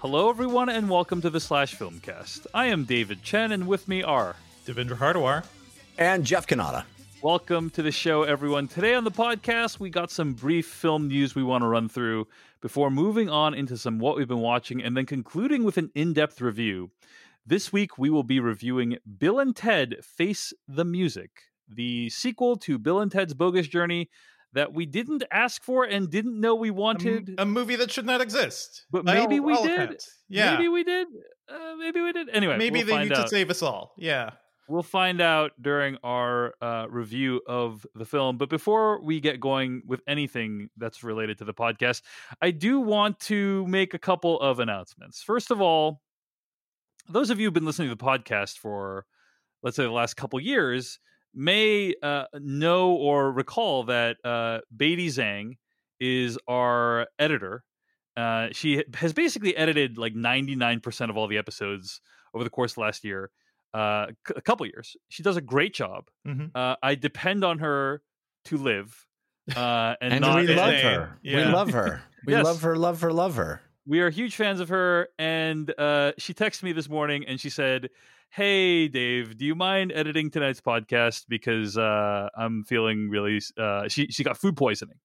Hello, everyone, and welcome to the Slash Filmcast. I am David Chen, and with me are Devendra Hardawar and Jeff Kanata. Welcome to the show, everyone. Today on the podcast, we got some brief film news we want to run through before moving on into some what we've been watching and then concluding with an in-depth review. This week, we will be reviewing Bill and Ted Face the Music, the sequel to Bill and Ted's Bogus Journey that we didn't ask for and didn't know we wanted. a movie that should not exist. But maybe we did. Offense. Yeah. Maybe we did. Maybe we did. Anyway, maybe we'll they find need out. to save us all. Yeah. We'll find out during our review of the film. But before we get going with anything that's related to the podcast, I do want to make a couple of announcements. First of all, those of you who've been listening to the podcast for, let's say, the last couple years may know or recall that Beatty Zhang is our editor. She has basically edited like 99% of all the episodes over the course of last year. A couple years. She does a great job. Mm-hmm. I depend on her to live. And not we love her. Yeah. We love her. We Yes. love her. We are huge fans of her. And she texted me this morning and she said, "Hey, Dave, do you mind editing tonight's podcast? Because I'm feeling really..." She got food poisoning.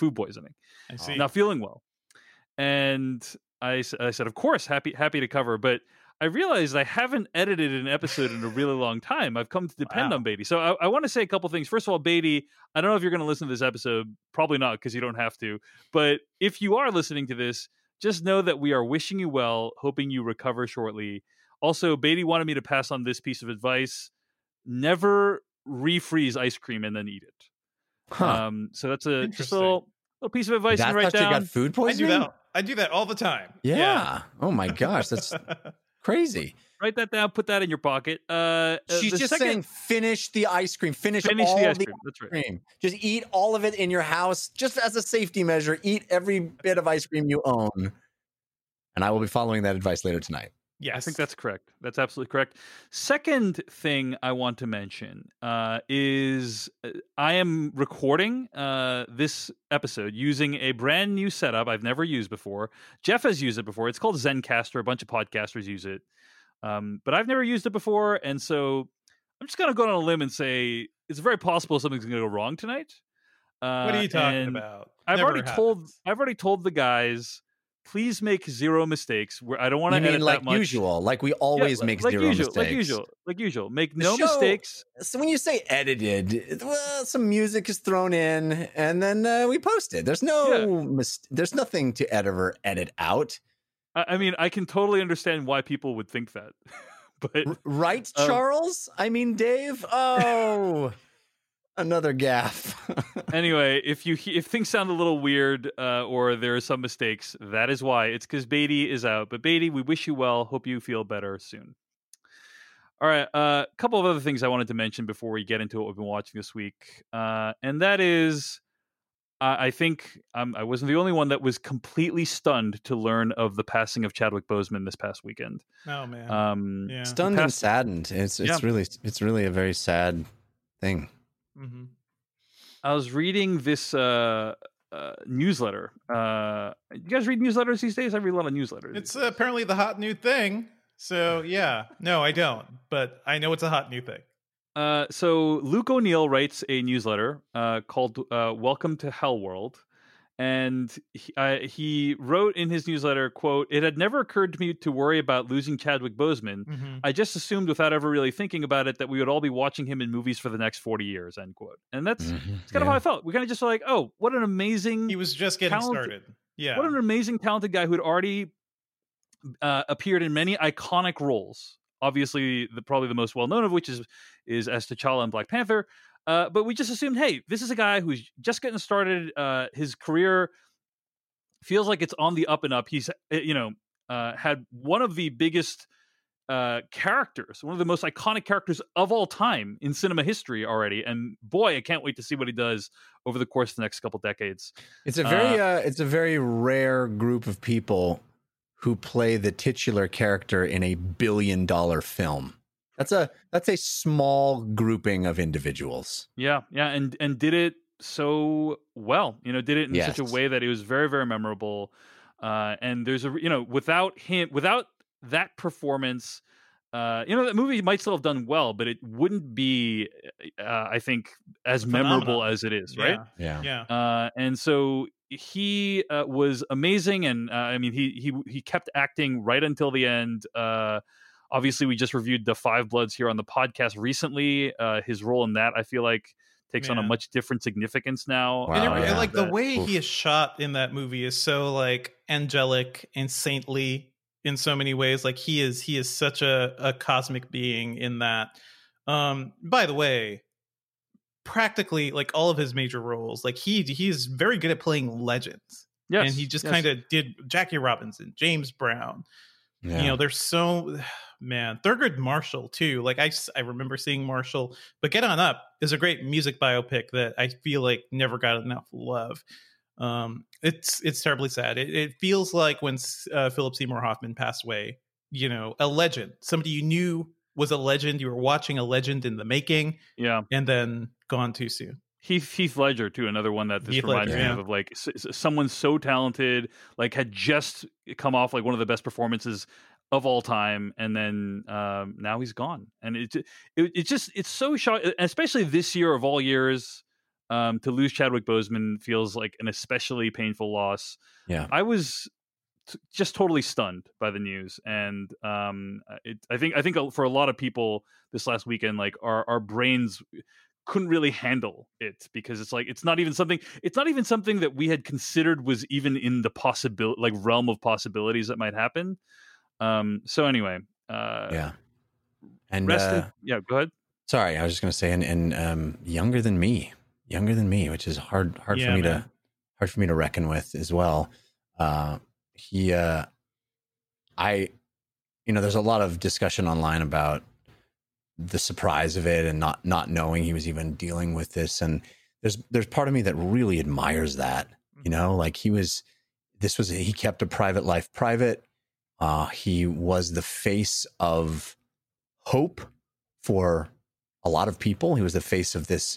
I see. Not feeling well. And I said, of course, happy to cover. But I realized I haven't edited an episode in a really long time. I've come to depend on Beatty. So I want to say a couple things. First of all, Beatty, I don't know if you're going to listen to this episode. Probably not, because you don't have to. But if you are listening to this, just know that we are wishing you well, hoping you recover shortly. Also, Beatty wanted me to pass on this piece of advice. Never refreeze ice cream and then eat it. Huh. So that's a just a Interesting. little piece of advice. That's to write how she down. got food I do poisoning? that. I do that all the time. Yeah. Oh my gosh, that's crazy. Write that down. Put that in your pocket. She's the just second- saying finish the ice cream. Finish Finish all the ice the cream. That's right. cream. Just eat all of it in your house, just as a safety measure. Eat every bit of ice cream you own. And I will be following that advice later tonight. Yes. I think that's correct. That's absolutely correct. Second thing I want to mention is I am recording this episode using a brand new setup I've never used before. Jeff has used it before. It's called Zencaster. A bunch of podcasters use it. But I've never used it before. And so I'm just going to go on a limb and say it's very possible something's going to go wrong tonight. What are you talking and about? I've Never already happens. told the guys, please make zero mistakes. Where I don't want to You edit mean like that much. usual, like we always Yeah, make like zero usual, mistakes. Like usual. Make The no show- mistakes. So when you say edited, well, some music is thrown in, and then we post it. There's there's nothing to edit out, I mean, I can totally understand why people would think that, but right, Charles? I mean, Dave. Oh, another gaffe. anyway, if things sound a little weird or there are some mistakes, that is why. It's because Beatty is out. But Beatty, we wish you well. Hope you feel better soon. All right, a couple of other things I wanted to mention before we get into what we've been watching this week, and that is, I think I wasn't the only one that was completely stunned to learn of the passing of Chadwick Boseman this past weekend. Oh man. Yeah. Stunned and saddened. It's really a very sad thing. Mm-hmm. I was reading this newsletter. You guys read newsletters these days? I read a lot of newsletters. It's apparently the hot new thing. So yeah. No, I don't. But I know it's a hot new thing. So Luke O'Neill writes a newsletter called "Welcome to Hell World," and he wrote in his newsletter, "quote: It had never occurred to me to worry about losing Chadwick Boseman. Mm-hmm. I just assumed, without ever really thinking about it, that we would all be watching him in movies for the next 40 years." End quote. And that's kind of how I felt. We kind of just were like, "Oh, what an amazing!" He was just getting talented- started. Yeah. What an amazing, talented guy who had already appeared in many iconic roles. Obviously, probably the most well-known of which is as T'Challa in Black Panther. But we just assumed, hey, this is a guy who's just getting started. His career feels like it's on the up and up. He's, had one of the biggest characters, one of the most iconic characters of all time in cinema history already. And boy, I can't wait to see what he does over the course of the next couple decades. It's a very rare group of people who play the titular character in a $1 billion film. That's a small grouping of individuals. Yeah, and did it so well. Did it in Yes. such a way that it was very, very memorable. And there's without that performance, that movie might still have done well, but it wouldn't be, I think, as memorable as it is, right? Yeah. And so he was amazing, and I mean, he kept acting right until the end. Obviously, we just reviewed The Five Bloods here on the podcast recently. His role in that, I feel like, takes on a much different significance now. Wow, and like the way he is shot in that movie is so like angelic and saintly in so many ways. Like he is such a cosmic being in that. By the way, practically like all of his major roles, like he's very good at playing legends. Yes, and he just kind of did Jackie Robinson, James Brown. Yeah. There's so, man, Thurgood Marshall too. Like I remember seeing Marshall, but Get On Up is a great music biopic that I feel like never got enough love. It's terribly sad. It feels like when Philip Seymour Hoffman passed away, a legend, somebody you knew was a legend. You were watching a legend in the making. Yeah. And then gone too soon. Heath Ledger too, another one that this reminds me of like someone so talented, like had just come off like one of the best performances of all time, and then now he's gone. And it's so shocking, especially this year of all years, to lose Chadwick Boseman feels like an especially painful loss. Yeah, I was just totally stunned by the news, and I think for a lot of people this last weekend, like our brains couldn't really handle it, because it's not even something that we had considered was even in the possibility, like realm of possibilities that might happen. So anyway, yeah. And go ahead. Sorry, I was just going to say, and younger than me, which is hard for me to reckon with as well. There's a lot of discussion online about the surprise of it and not knowing he was even dealing with this. And there's part of me that really admires that, like he kept a private life private. He was the face of hope for a lot of people. He was the face of this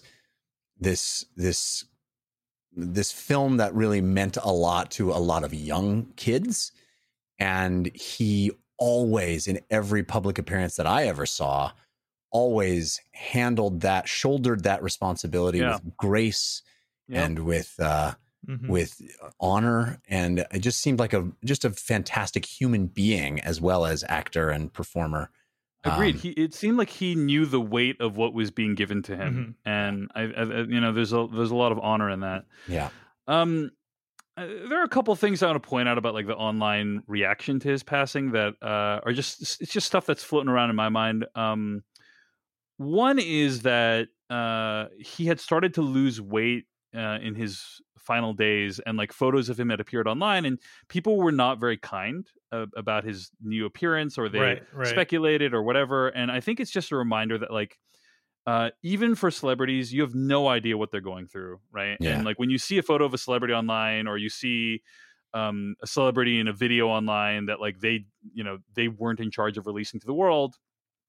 film that really meant a lot to a lot of young kids. And he always, in every public appearance that I ever saw, always shouldered that responsibility with grace and with honor. And it just seemed like just a fantastic human being, as well as actor and performer. Agreed. It seemed like he knew the weight of what was being given to him, and I there's a lot of honor in that. Yeah. There are a couple of things I want to point out about like the online reaction to his passing that it's just stuff that's floating around in my mind. One is that he had started to lose weight in his final days, and like photos of him had appeared online, and people were not very kind about his new appearance, or they speculated or whatever. And I think it's just a reminder that like even for celebrities, you have no idea what they're going through, right? Yeah. And like when you see a photo of a celebrity online, or you see a celebrity in a video online that like they weren't in charge of releasing to the world,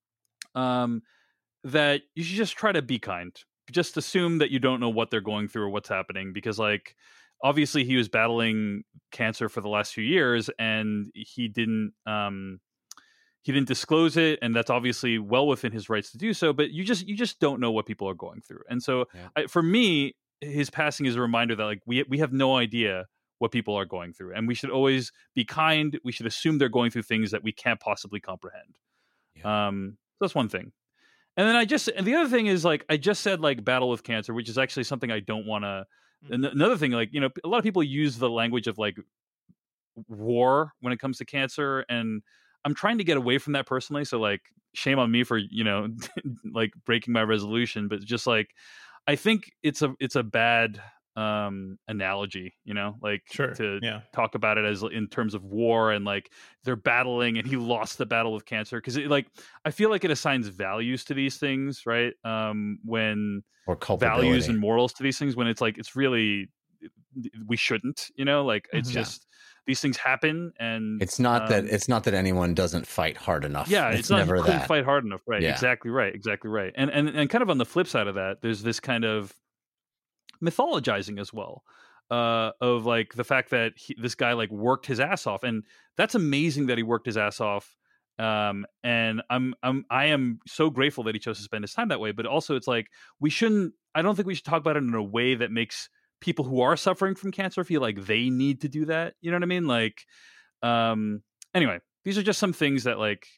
that you should just try to be kind. Just assume that you don't know what they're going through or what's happening, because like obviously he was battling cancer for the last few years, and he didn't disclose it, and that's obviously well within his rights to do so. But you just don't know what people are going through, and so for me, his passing is a reminder that like we have no idea what people are going through, and we should always be kind. We should assume they're going through things that we can't possibly comprehend. So that's one thing. And then the other thing is like I just said like battle with cancer, which is actually something I don't want to. Another thing, like a lot of people use the language of like war when it comes to cancer, and I'm trying to get away from that personally. So like shame on me for like breaking my resolution, but just like I think it's a bad analogy, like to talk about it as in terms of war, and like they're battling and he lost the battle with cancer, because I feel like it assigns values to these things, right? When or values and morals to these things, when it's like it's really we shouldn't, like it's just these things happen, and it's not that anyone doesn't fight hard enough. Yeah, it's not never couldn't that. Fight hard enough, right? Yeah. Exactly right. And kind of on the flip side of that, there's this kind of mythologizing as well of like the fact that this guy like worked his ass off, and that's amazing that he worked his ass off. And I am so grateful that he chose to spend his time that way. But also, it's like I don't think we should talk about it in a way that makes people who are suffering from cancer feel like they need to do that. You know what I mean? Like, anyway, these are just some things that like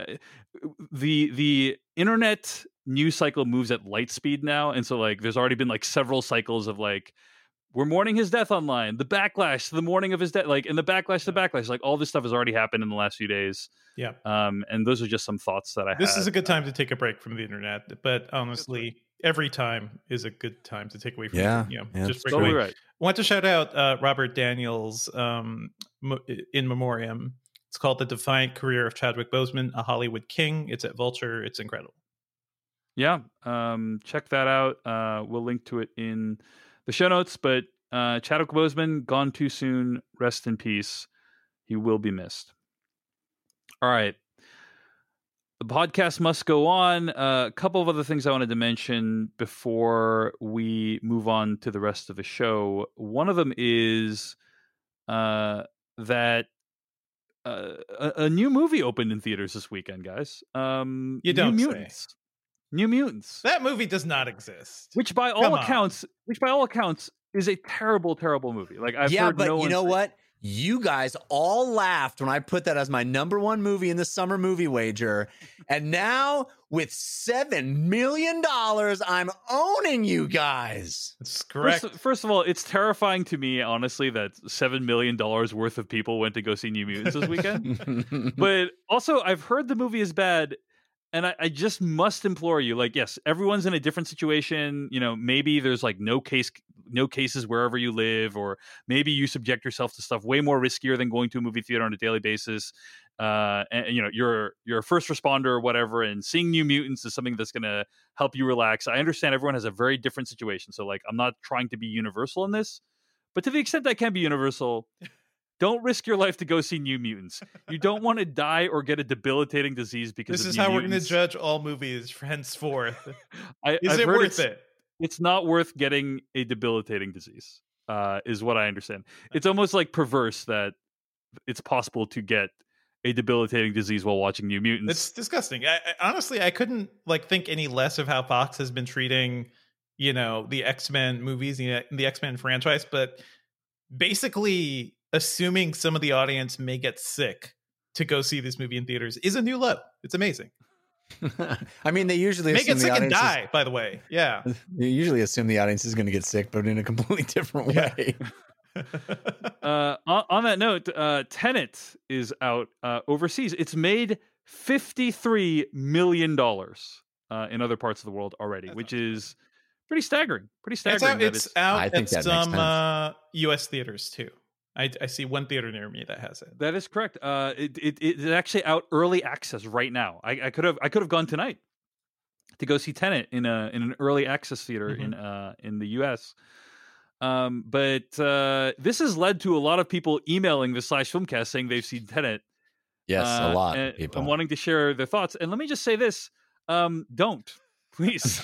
the internet news cycle moves at light speed now, and so like there's already been like several cycles of like, we're mourning his death online, the backlash to the morning of his death, like, and the backlash to backlash, like all this stuff has already happened in the last few days. Yeah. And those are just some thoughts that I had. This is a good time to take a break from the internet, but honestly, every time is a good time to take away from it. Just break totally away. right. I want to shout out Robert Daniels in memoriam. It's called The Defiant Career of Chadwick Boseman, a Hollywood King. It's at Vulture. It's incredible. Yeah. Check that out. We'll link to it in the show notes, but Chadwick Boseman, gone too soon. Rest in peace. He will be missed. All right. The podcast must go on. A couple of other things I wanted to mention before we move on to the rest of the show. One of them is that a new movie opened in theaters this weekend, guys. You don't New say. Mutants. New Mutants. That movie does not exist. Which by all accounts is a terrible, terrible movie. Like I've heard but no one you know say. what? You guys all laughed when I put that as my number one movie in the summer movie wager. And now with $7 million, I'm owning you guys. That's correct. First of all, it's terrifying to me, honestly, that $7 million worth of people went to go see New Mutants this weekend. But also, I've heard the movie is bad. And I just must implore you, like, yes, everyone's in a different situation. You know, maybe there's like no cases wherever you live, or maybe you subject yourself to stuff way more riskier than going to a movie theater on a daily basis. And you know, you're a first responder or whatever, and seeing New Mutants is something that's going to help you relax. I understand everyone has a very different situation, so like, I'm not trying to be universal in this, but to the extent I can be universal. Don't risk your life to go see New Mutants. You don't want to die or get a debilitating disease because this of is New how Mutants. we're going to judge all movies henceforth. I've it heard worth it? It's not worth getting a debilitating disease, is what I understand. It's almost like perverse that it's possible to get a debilitating disease while watching New Mutants. It's disgusting. Honestly, I couldn't like think any less of how Fox has been treating, you know, the X-Men movies, the X-Men franchise, but basically assuming some of the audience may get sick to go see this movie in theaters is a new low. It's amazing. I mean, they usually may assume get sick the and audience die, by the way. Yeah. They usually assume the audience is going to get sick, but in a completely different way. On that note, Tenet is out overseas. It's made $53 million in other parts of the world already, which is pretty staggering. It's out I think at that some U.S. theaters too. I see one theater near me that has it. That is correct. It's actually out early access right now. I could have gone tonight to go see Tenet in an early access theater in the U.S. But this has led to a lot of people emailing the /Filmcast saying they've seen Tenet. Yes, a lot of people. I'm wanting to share their thoughts. And let me just say this: don't. Please,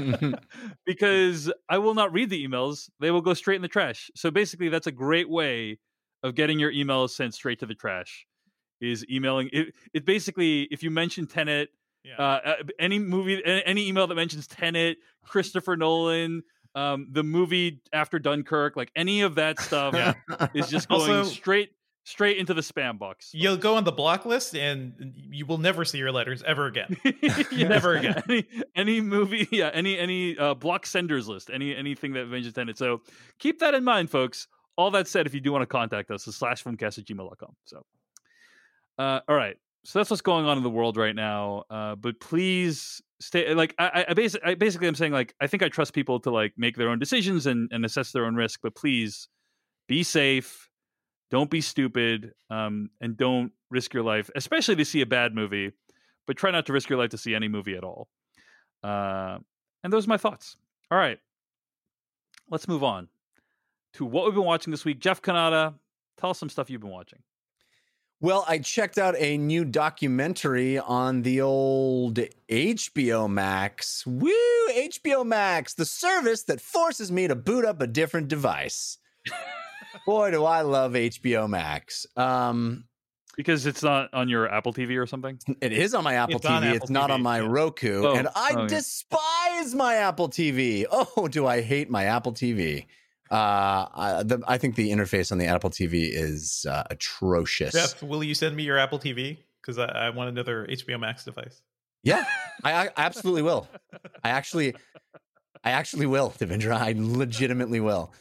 because I will not read the emails. They will go straight in the trash. So basically, that's a great way of getting your emails sent straight to the trash. Is emailing it? It basically, if you mention Tenet, any movie, any email that mentions Tenet, Christopher Nolan, the movie after Dunkirk, like any of that stuff, is just going Also, straight into the spam box. You'll go on the block list and you will never see your letters ever again. Never again. Any movie, any block senders list, anything that mentions Tenet. So keep that in mind, folks. All that said, if you do want to contact us, it's /filmcast@gmail.com. So, all right. So that's what's going on in the world right now. But please stay. Like I basically I'm saying, like, I think I trust people to like make their own decisions and assess their own risk. But please be safe. Don't be stupid, and don't risk your life, especially to see a bad movie, but try not to risk your life to see any movie at all. And those are my thoughts. All right. Let's move on to what we've been watching this week. Jeff Cannata, tell us some stuff you've been watching. Well, I checked out a new documentary on the old HBO Max. Woo! HBO Max, the service that forces me to boot up a different device. Boy, do I love HBO Max. Because it's not on your Apple TV or something? It is on my Apple It's on TV. Apple It's not TV, on my yeah. Roku. Oh, and I yeah. despise my Apple TV. Oh, do I hate my Apple TV. I think the interface on the Apple TV is atrocious. Jeff, will you send me your Apple TV? Because I want another HBO Max device. Yeah, I absolutely will. I actually will, Devendra. I legitimately will.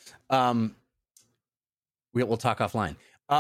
We'll talk offline.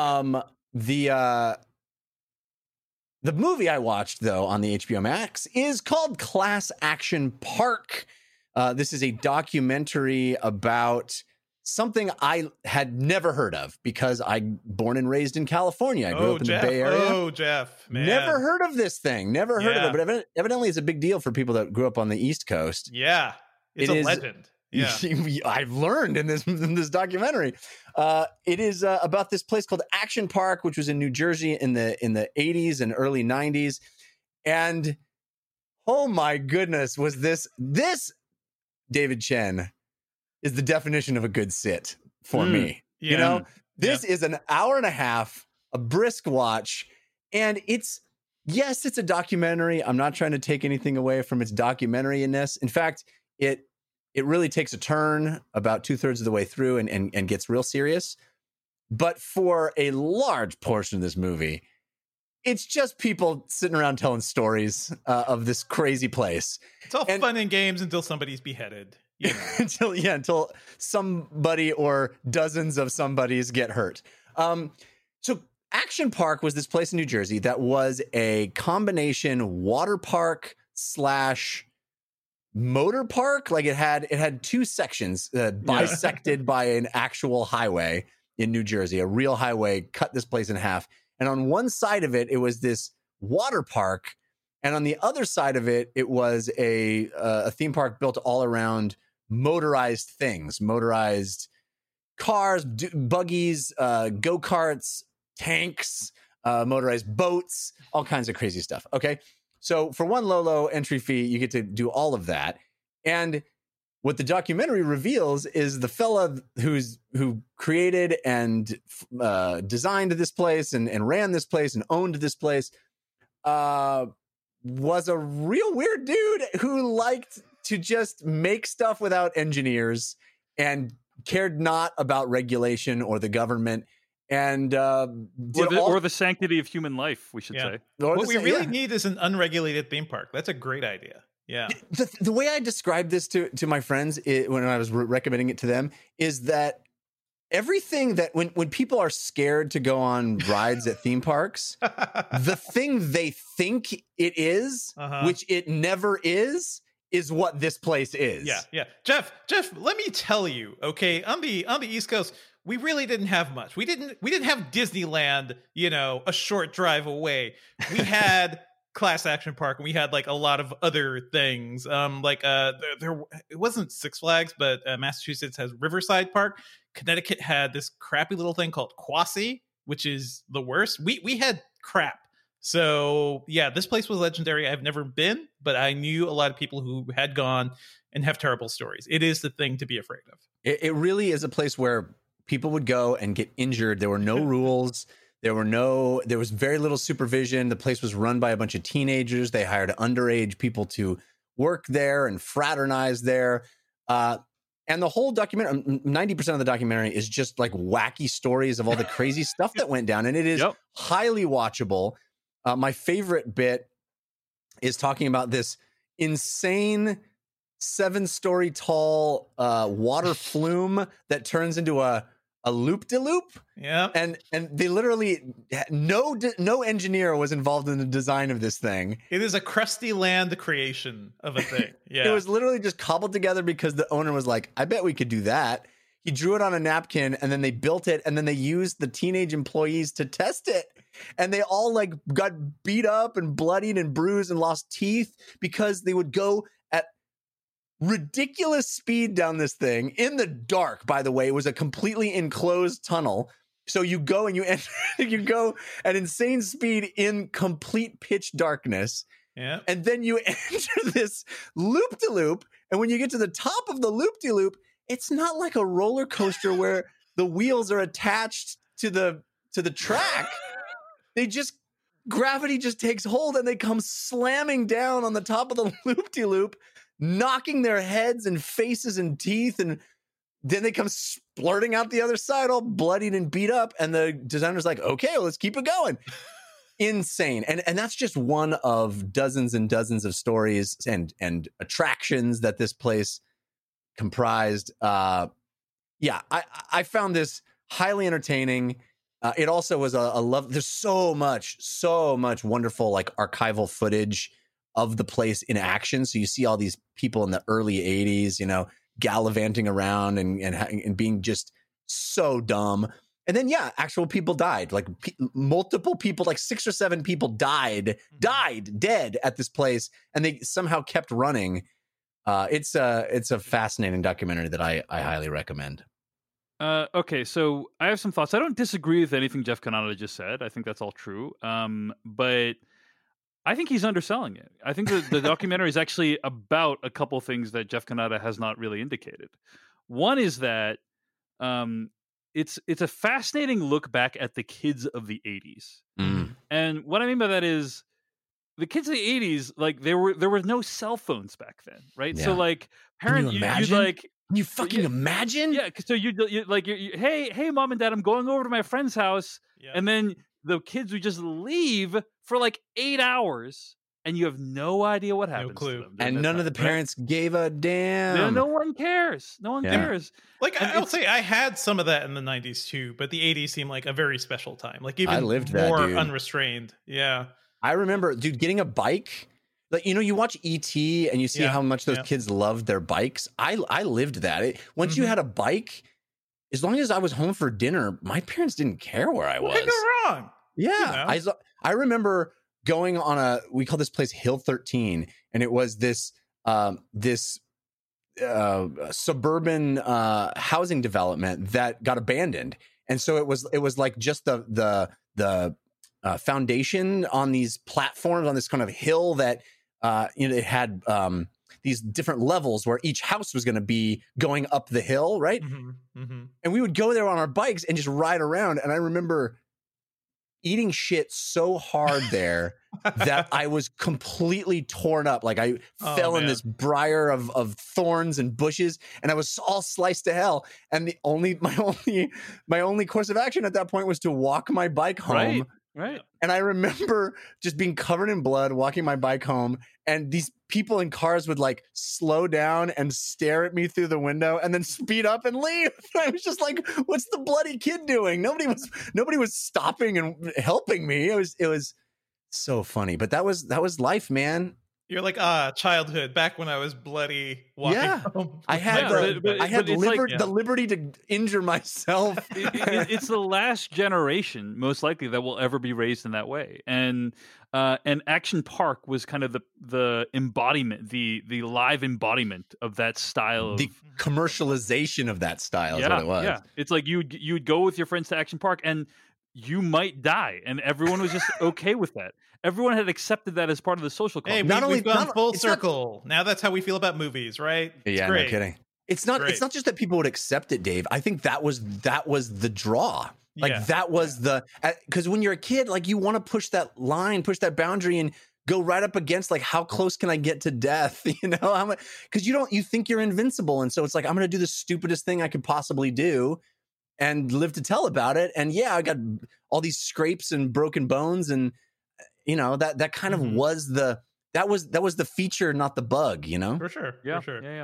The movie I watched, though, on the HBO Max is called Class Action Park. This is a documentary about something I had never heard of because I'm born and raised in California. I grew up in Jeff. the Bay Area. Oh, Jeff, man. Never heard of this thing. Never heard Yeah. of it. But evidently, it's a big deal for people that grew up on the East Coast. Yeah. It's It a is- legend. Yeah. I've learned in this documentary. It is about this place called Action Park, which was in New Jersey in the 80s and early 90s. And oh my goodness, was this David Chen is the definition of a good sit for me. Yeah. You know, this is an hour and a half, a brisk watch, and it's a documentary. I'm not trying to take anything away from its documentary-ness. In fact, it really takes a turn about 2/3 of the way through and gets real serious. But for a large portion of this movie, it's just people sitting around telling stories of this crazy place. It's all fun and games until somebody's beheaded. You know. until somebody or dozens of somebodies get hurt. So Action Park was this place in New Jersey that was a combination water park / motor park. Like it had two sections bisected by an actual highway in New Jersey. A real highway cut this place in half. And on one side of it, it was this water park. And on the other side of it, it was a theme park built all around motorized things, motorized cars, buggies, go-karts, tanks, motorized boats, all kinds of crazy stuff. Okay. So for one low entry fee, you get to do all of that. And what the documentary reveals is the fella who created and designed this place and ran this place and owned this place was a real weird dude who liked to just make stuff without engineers and cared not about regulation or the government and or the sanctity of human life, we should say. What we really need is an unregulated theme park. That's a great idea. Yeah. The way I described this to my friends when I was recommending it to them is that everything that when people are scared to go on rides at theme parks, the thing they think it is, which it never is what this place is. Yeah. Jeff, let me tell you, okay, on the East Coast, we really didn't have much. We didn't have Disneyland, a short drive away. We had Class Action Park, and we had like a lot of other things. There it wasn't Six Flags, but Massachusetts has Riverside Park. Connecticut had this crappy little thing called Quasi, which is the worst. We had crap. So yeah, this place was legendary. I've never been, but I knew a lot of people who had gone and have terrible stories. It is the thing to be afraid of. It really is a place where people would go and get injured. There were no rules. There was very little supervision. The place was run by a bunch of teenagers. They hired underage people to work there and fraternize there. And the whole documentary, 90% of the documentary is just like wacky stories of all the crazy stuff that went down. And it is highly watchable. My favorite bit is talking about this insane 7-story tall water flume that turns into a loop-de-loop. Yeah. And they literally, no engineer was involved in the design of this thing. It is a crusty land creation of a thing. Yeah. It was literally just cobbled together because the owner was like, I bet we could do that. He drew it on a napkin and then they built it and then they used the teenage employees to test it. And they all like got beat up and bloodied and bruised and lost teeth because they would go at ridiculous speed down this thing in the dark. By the way, it was a completely enclosed tunnel. So you go and you enter, you go at insane speed in complete pitch darkness. Yeah. And then you enter this loop-de-loop. And when you get to the top of the loop-de-loop, it's not like a roller coaster where the wheels are attached to the track. Gravity just takes hold and they come slamming down on the top of the loop-de-loop, knocking their heads and faces and teeth, and then they come splurting out the other side all bloodied and beat up, and the designer's like, okay, well, let's keep it going. Insane. And that's just one of dozens and dozens of stories and attractions that this place comprised. I found this highly entertaining. It also was a love. There's so much wonderful like archival footage of the place in action. So you see all these people in the early 80s, you know, gallivanting around and being just so dumb. And then, actual people died, like multiple people, like 6 or 7 people died dead at this place. And they somehow kept running. It's a fascinating documentary that I highly recommend. Okay, so I have some thoughts. I don't disagree with anything Jeff Kanata just said. I think that's all true. But I think he's underselling it. I think the documentary is actually about a couple things that Jeff Kanata has not really indicated. One is that it's a fascinating look back at the kids of the 80s. Mm. And what I mean by that is the kids of the 80s, like there were no cell phones back then, right? Yeah. So like parents, you'd like... Can you fucking imagine? Yeah, so you like, hey, mom and dad, I'm going over to my friend's house, and then the kids would just leave for like 8 hours, and you have no idea what happens. No clue. To them. And none of the parents gave a damn. No one cares. No one cares. Like, I'll say I had some of that in the 90s too, but the 80s seemed like a very special time. Like even I lived more that, dude. unrestrained. Yeah. I remember, dude, getting a bike. Like, you know, you watch E.T. and you see how much those kids loved their bikes. I lived that. Once you had a bike, as long as I was home for dinner, my parents didn't care where I was. What could go wrong? Yeah. You know? I remember going on we call this place Hill 13, and it was this suburban housing development that got abandoned. And so it was like just the foundation on these platforms on this kind of hill that it had these different levels where each house was going to be going up the hill, right? Mm-hmm. Mm-hmm. And we would go there on our bikes and just ride around. And I remember eating shit so hard there that I was completely torn up. Like I fell in this briar of thorns and bushes, and I was all sliced to hell. And my only course of action at that point was to walk my bike home. Right. And I remember just being covered in blood, walking my bike home, and these people in cars would like slow down and stare at me through the window and then speed up and leave. I was just like, what's the bloody kid doing? Nobody was stopping and helping me. It was so funny. But that was life, man. You're like, childhood, back when I was bloody walking home. I had the liberty to injure myself. It's the last generation, most likely, that will ever be raised in that way. And Action Park was kind of the embodiment, the live embodiment of that style. The commercialization of that style is what it was. Yeah, it's like you'd go with your friends to Action Park and you might die, and everyone was just okay with that. Everyone had accepted that as part of the social culture. Hey, we've gone full circle. Now that's how we feel about movies, right? Yeah, no kidding. It's not just that people would accept it, Dave. I think that was the draw. Like that was because when you're a kid, like you want to push that line, push that boundary, and go right up against like how close can I get to death? You know, because you think you're invincible, and so it's like I'm going to do the stupidest thing I could possibly do and live to tell about it. And I got all these scrapes and broken bones, and that kind of was that was the feature, not the bug. For sure. Yeah, for sure. Yeah.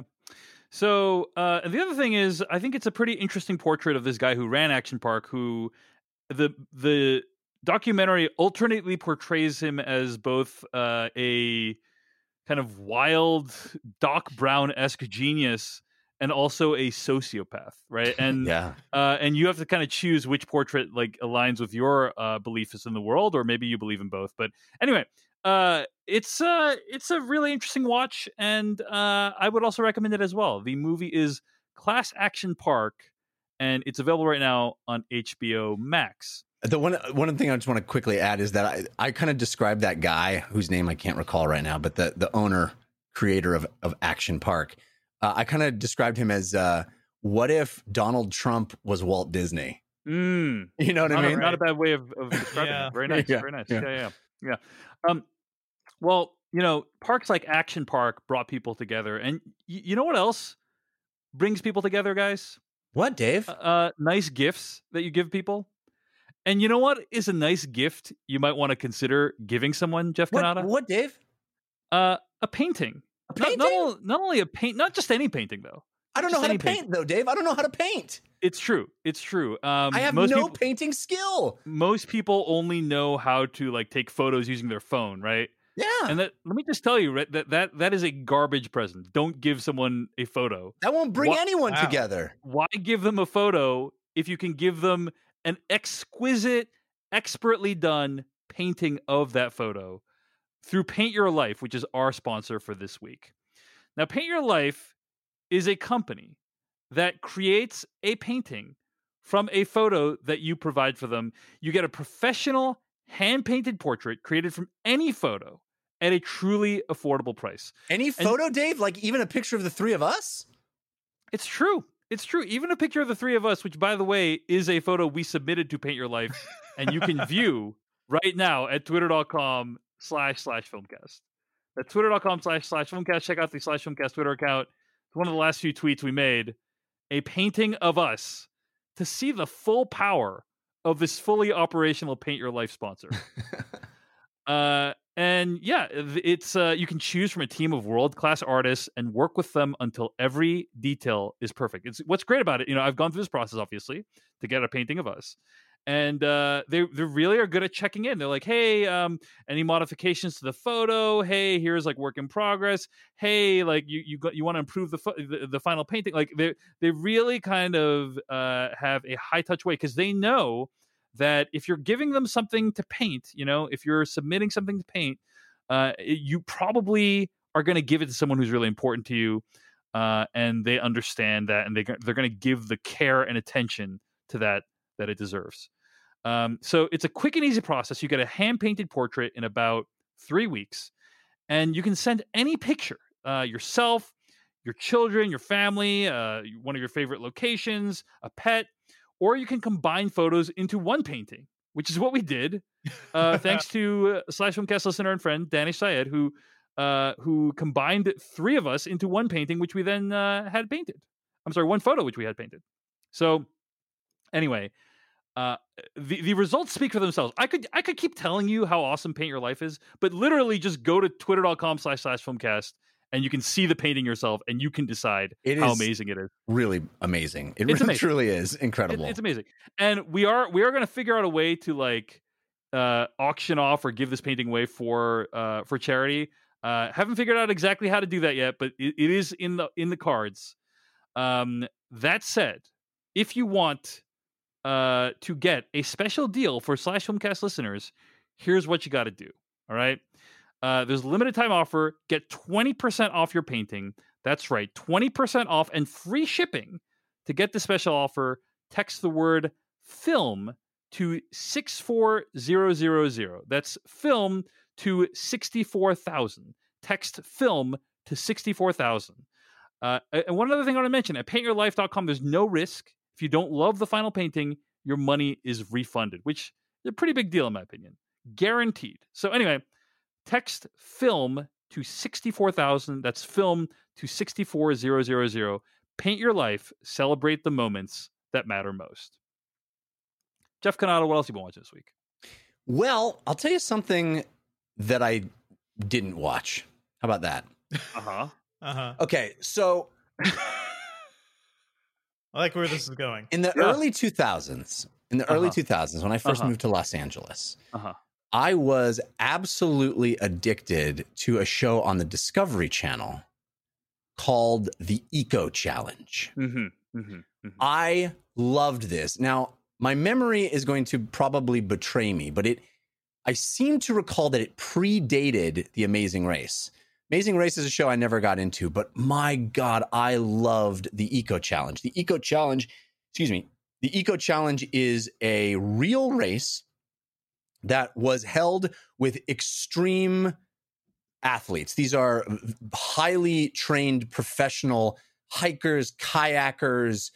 So the other thing is, I think it's a pretty interesting portrait of this guy who ran Action Park, who the documentary alternately portrays him as both a kind of wild Doc Brown-esque genius and also a sociopath, right? And and you have to kind of choose which portrait like aligns with your beliefs in the world, or maybe you believe in both. But anyway, it's a really interesting watch, and I would also recommend it as well. The movie is Class Action Park, and it's available right now on HBO Max. The one thing I just want to quickly add is that I kind of described that guy whose name I can't recall right now, but the owner, creator of Action Park. I kind of described him as what if Donald Trump was Walt Disney? Mm. You know what I mean? Not a bad way of describing Yeah. it. Very nice. Yeah. Very nice. Yeah. Yeah. Well, parks like Action Park brought people together, and you know what else brings people together, guys? What, Dave? Nice gifts that you give people. And you know what is a nice gift you might want to consider giving someone, Jeff Kanata? What, Dave? A painting. A painting? Not only a paint, not just any painting though. I don't know how to paint, though, Dave. I don't know how to paint. It's true. I have no painting skill. Most people only know how to like take photos using their phone, right? Yeah. And let me just tell you, right, that is a garbage present. Don't give someone a photo. That won't bring anyone together. Why give them a photo if you can give them an exquisite, expertly done painting of that photo through Paint Your Life, which is our sponsor for this week. Now, Paint Your Life is a company that creates a painting from a photo that you provide for them. You get a professional hand-painted portrait created from any photo at a truly affordable price. Any photo, Dave? Like even a picture of the three of us? It's true. It's true. Even a picture of the three of us, which, by the way, is a photo we submitted to Paint Your Life, and you can view right now at twitter.com/filmcast. That's twitter.com/filmcast. Check out the /filmcast Twitter account. It's one of the last few tweets we made. A painting of us to see the full power of this fully operational Paint Your Life sponsor. And yeah, it's you can choose from a team of world-class artists and work with them until every detail is perfect. It's what's great about it. I've gone through this process obviously to get a painting of us, and they really are good at checking in. They're like, hey, any modifications to the photo? Hey, here's like work in progress. Hey, like you want to improve the final painting? Like they really kind of have a high touch way because they know that if you're giving them something to paint, if you're submitting something to paint, you probably are going to give it to someone who's really important to you, and they understand that, and they're going to give the care and attention to that it deserves. So it's a quick and easy process. You get a hand-painted portrait in about 3 weeks, and you can send any picture, yourself, your children, your family, one of your favorite locations, a pet, or you can combine photos into one painting, which is what we did. Thanks to /filmcast listener and friend Danish Syed, who combined 3 of us into one painting, which we then had painted. I'm sorry, one photo which we had painted. So anyway, the results speak for themselves. I could keep telling you how awesome Paint Your Life is, but literally just go to twitter.com/filmcast and you can see the painting yourself, and you can decide how amazing it is. Really amazing. It really truly is incredible. It's amazing. And we are going to figure out a way to like auction off or give this painting away for charity. Haven't figured out exactly how to do that yet, but it is in the cards. That said, if you want to get a special deal for /filmcast listeners, here's what you got to do. All right. There's a limited time offer. Get 20% off your painting. That's right, 20% off and free shipping. To get the special offer, text the word film to 64000. That's film to 64,000. Text film to 64,000. And one other thing I want to mention, at paintyourlife.com, there's no risk. If you don't love the final painting, your money is refunded, which is a pretty big deal in my opinion. Guaranteed. So anyway, text film to 64,000. That's film to 64000. Paint Your Life. Celebrate the moments that matter most. Jeff Kanata, what else have you been watching this week? Well, I'll tell you something that I didn't watch. How about that? Okay, so I like where this is going. In the early 2000s, when I first moved to Los Angeles, I was absolutely addicted to a show on the Discovery Channel called The Eco Challenge. I loved this. Now, my memory is going to probably betray me, but I seem to recall that it predated The Amazing Race. Amazing Race is a show I never got into, but my God, I loved The Eco Challenge. The Eco Challenge is a real race that was held with extreme athletes. These are highly trained professional hikers, kayakers,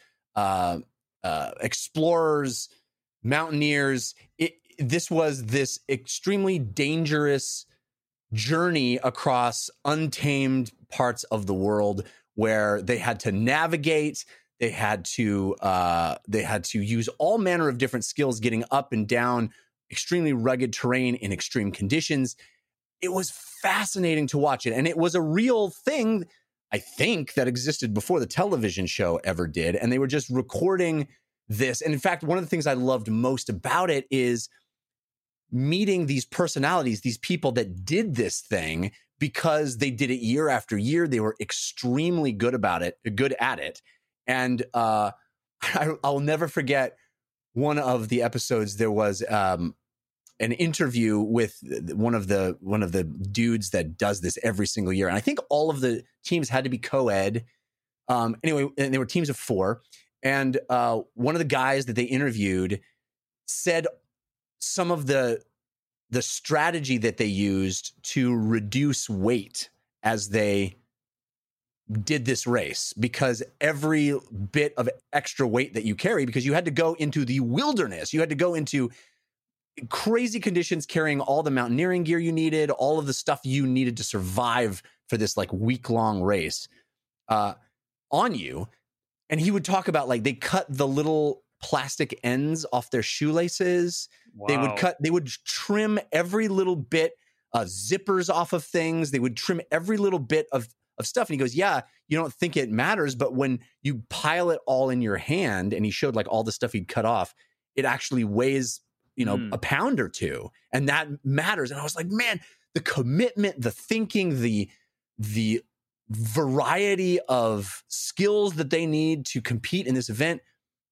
explorers, mountaineers. This was this extremely dangerous journey across untamed parts of the world where they had to navigate. They had to use all manner of different skills getting up and down extremely rugged terrain in extreme conditions. It was fascinating to watch it. And it was a real thing, I think, that existed before the television show ever did. And they were just recording this. And in fact, one of the things I loved most about it is meeting these personalities, these people that did this thing, because they did it year after year. They were extremely good at it. And I'll never forget one of the episodes. There was an interview with one of the dudes that does this every single year. And I think all of the teams had to be co-ed. Anyway, and they were teams of 4. And one of the guys that they interviewed said some of the strategy that they used to reduce weight as they did this race, because every bit of extra weight that you carry, because you had to go into the wilderness, you had to go into crazy conditions carrying all the mountaineering gear you needed, all of the stuff you needed to survive for this like week-long race on you. And he would talk about like they cut the little plastic ends off their shoelaces. Wow. They would trim every little bit, zippers off of things. They would trim every little bit of stuff. And he goes, yeah, you don't think it matters, but when you pile it all in your hand, and he showed like all the stuff he'd cut off, it actually weighs, a pound or 2. And that matters. And I was like, man, the commitment, the thinking, the variety of skills that they need to compete in this event,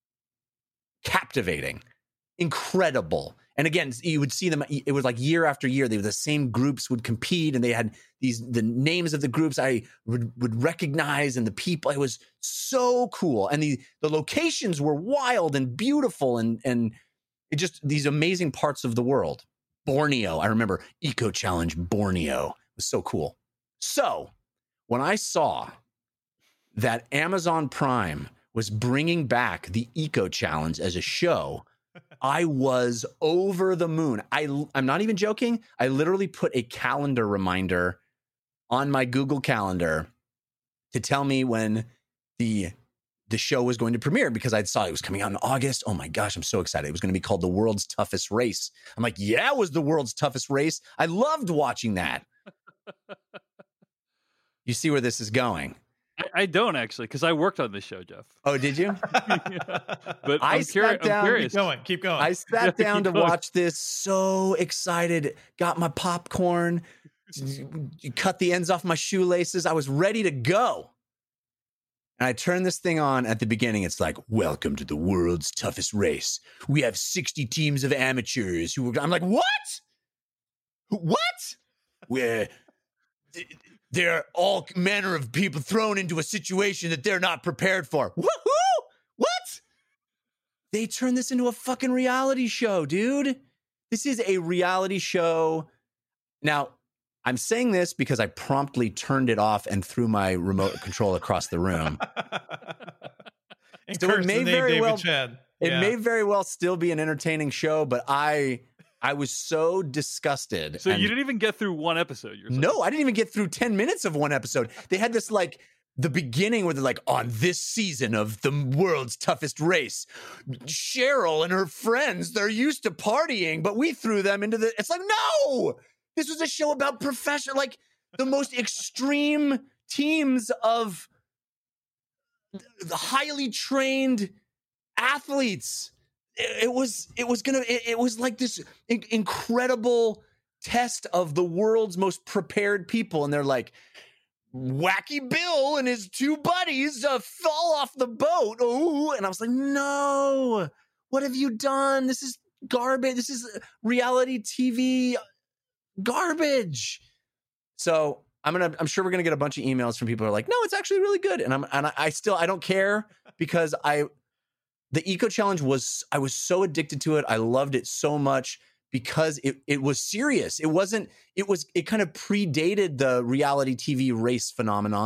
captivating, incredible. And again, you would see them, it was like year after year, the same groups would compete, and they had the names of the groups I would recognize, and the people. It was so cool. And the locations were wild and beautiful, and it just these amazing parts of the world. Borneo, I remember Eco Challenge Borneo was so cool. So when I saw that Amazon Prime was bringing back the Eco Challenge as a show, I was over the moon. I'm not even joking. I literally put a calendar reminder on my Google Calendar to tell me when the show was going to premiere, because I saw it was coming out in August. Oh my gosh, I'm so excited. It was going to be called The World's Toughest Race. I'm like, yeah, it was The World's Toughest Race. I loved watching that. You see where this is going? I don't actually, because I worked on this show, Jeff. Oh, did you? Yeah. But I'm curious. Keep going. I sat down to watch this, so excited. Got my popcorn, cut the ends off my shoelaces. I was ready to go. And I turned this thing on at the beginning. It's like, welcome to the world's toughest race. We have 60 teams of amateurs who I'm like, what? Where there are all manner of people thrown into a situation that they're not prepared for. Woohoo! What? They turned this into a fucking reality show, dude. This is a reality show. Now, I'm saying this because I promptly turned it off and threw my remote control across the room. So it may very well still be an entertaining show, but I was so disgusted. So you didn't even get through one episode? No, I didn't even get through 10 minutes of one episode. They had this like the beginning where they're like, on this season of the world's toughest race, Cheryl and her friends, they're used to partying, but we threw them into the... It's like, no! This was a show about like the most extreme teams of the highly trained athletes. It was like this incredible test of the world's most prepared people. And they're like, Wacky Bill and his 2 buddies fall off the boat. Oh, and I was like, no, what have you done? This is garbage. This is reality TV garbage. So I'm sure we're gonna get a bunch of emails from people who are like, no, it's actually really good. And I don't care, because the Eco Challenge I was so addicted to it. I loved it so much because it was serious. It kind of predated the reality TV race phenomenon.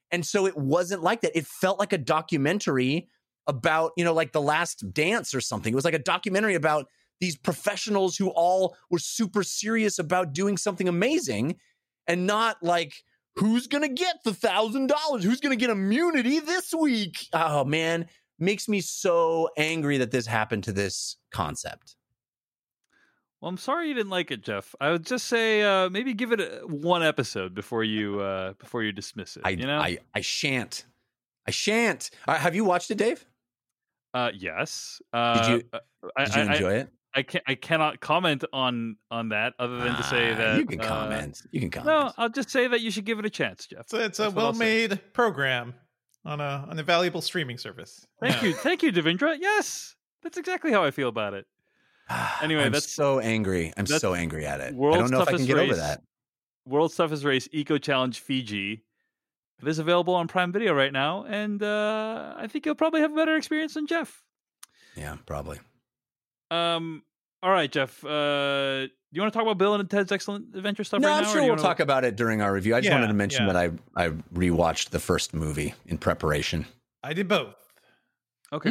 And so it wasn't like that. It felt like a documentary about, like The Last Dance or something. It was like a documentary about these professionals who all were super serious about doing something amazing, and not like, who's going to get the $1,000? Who's going to get immunity this week? Oh, man. Makes me so angry that this happened to this concept. Well, I'm sorry you didn't like it, Jeff. I would just say maybe give it one episode before you dismiss it. I shan't. Have you watched it, Dave? Yes. Did you enjoy it? I cannot comment on that other than to say that you can comment. You can comment. No, I'll just say that you should give it a chance, Jeff. So it's a well-made program on a valuable streaming service. Thank you, Devindra. Yes, that's exactly how I feel about it. Anyway, I'm so angry. I'm so angry at it. I don't know if I can get over that. World's Toughest Race Eco Challenge Fiji. It is available on Prime Video right now, and I think you'll probably have a better experience than Jeff. Yeah, probably. All right, Jeff. Do you want to talk about Bill and Ted's Excellent Adventure stuff right now? No, I'm sure we'll talk about it during our review. I just wanted to mention that I rewatched the first movie in preparation. I did both. Okay.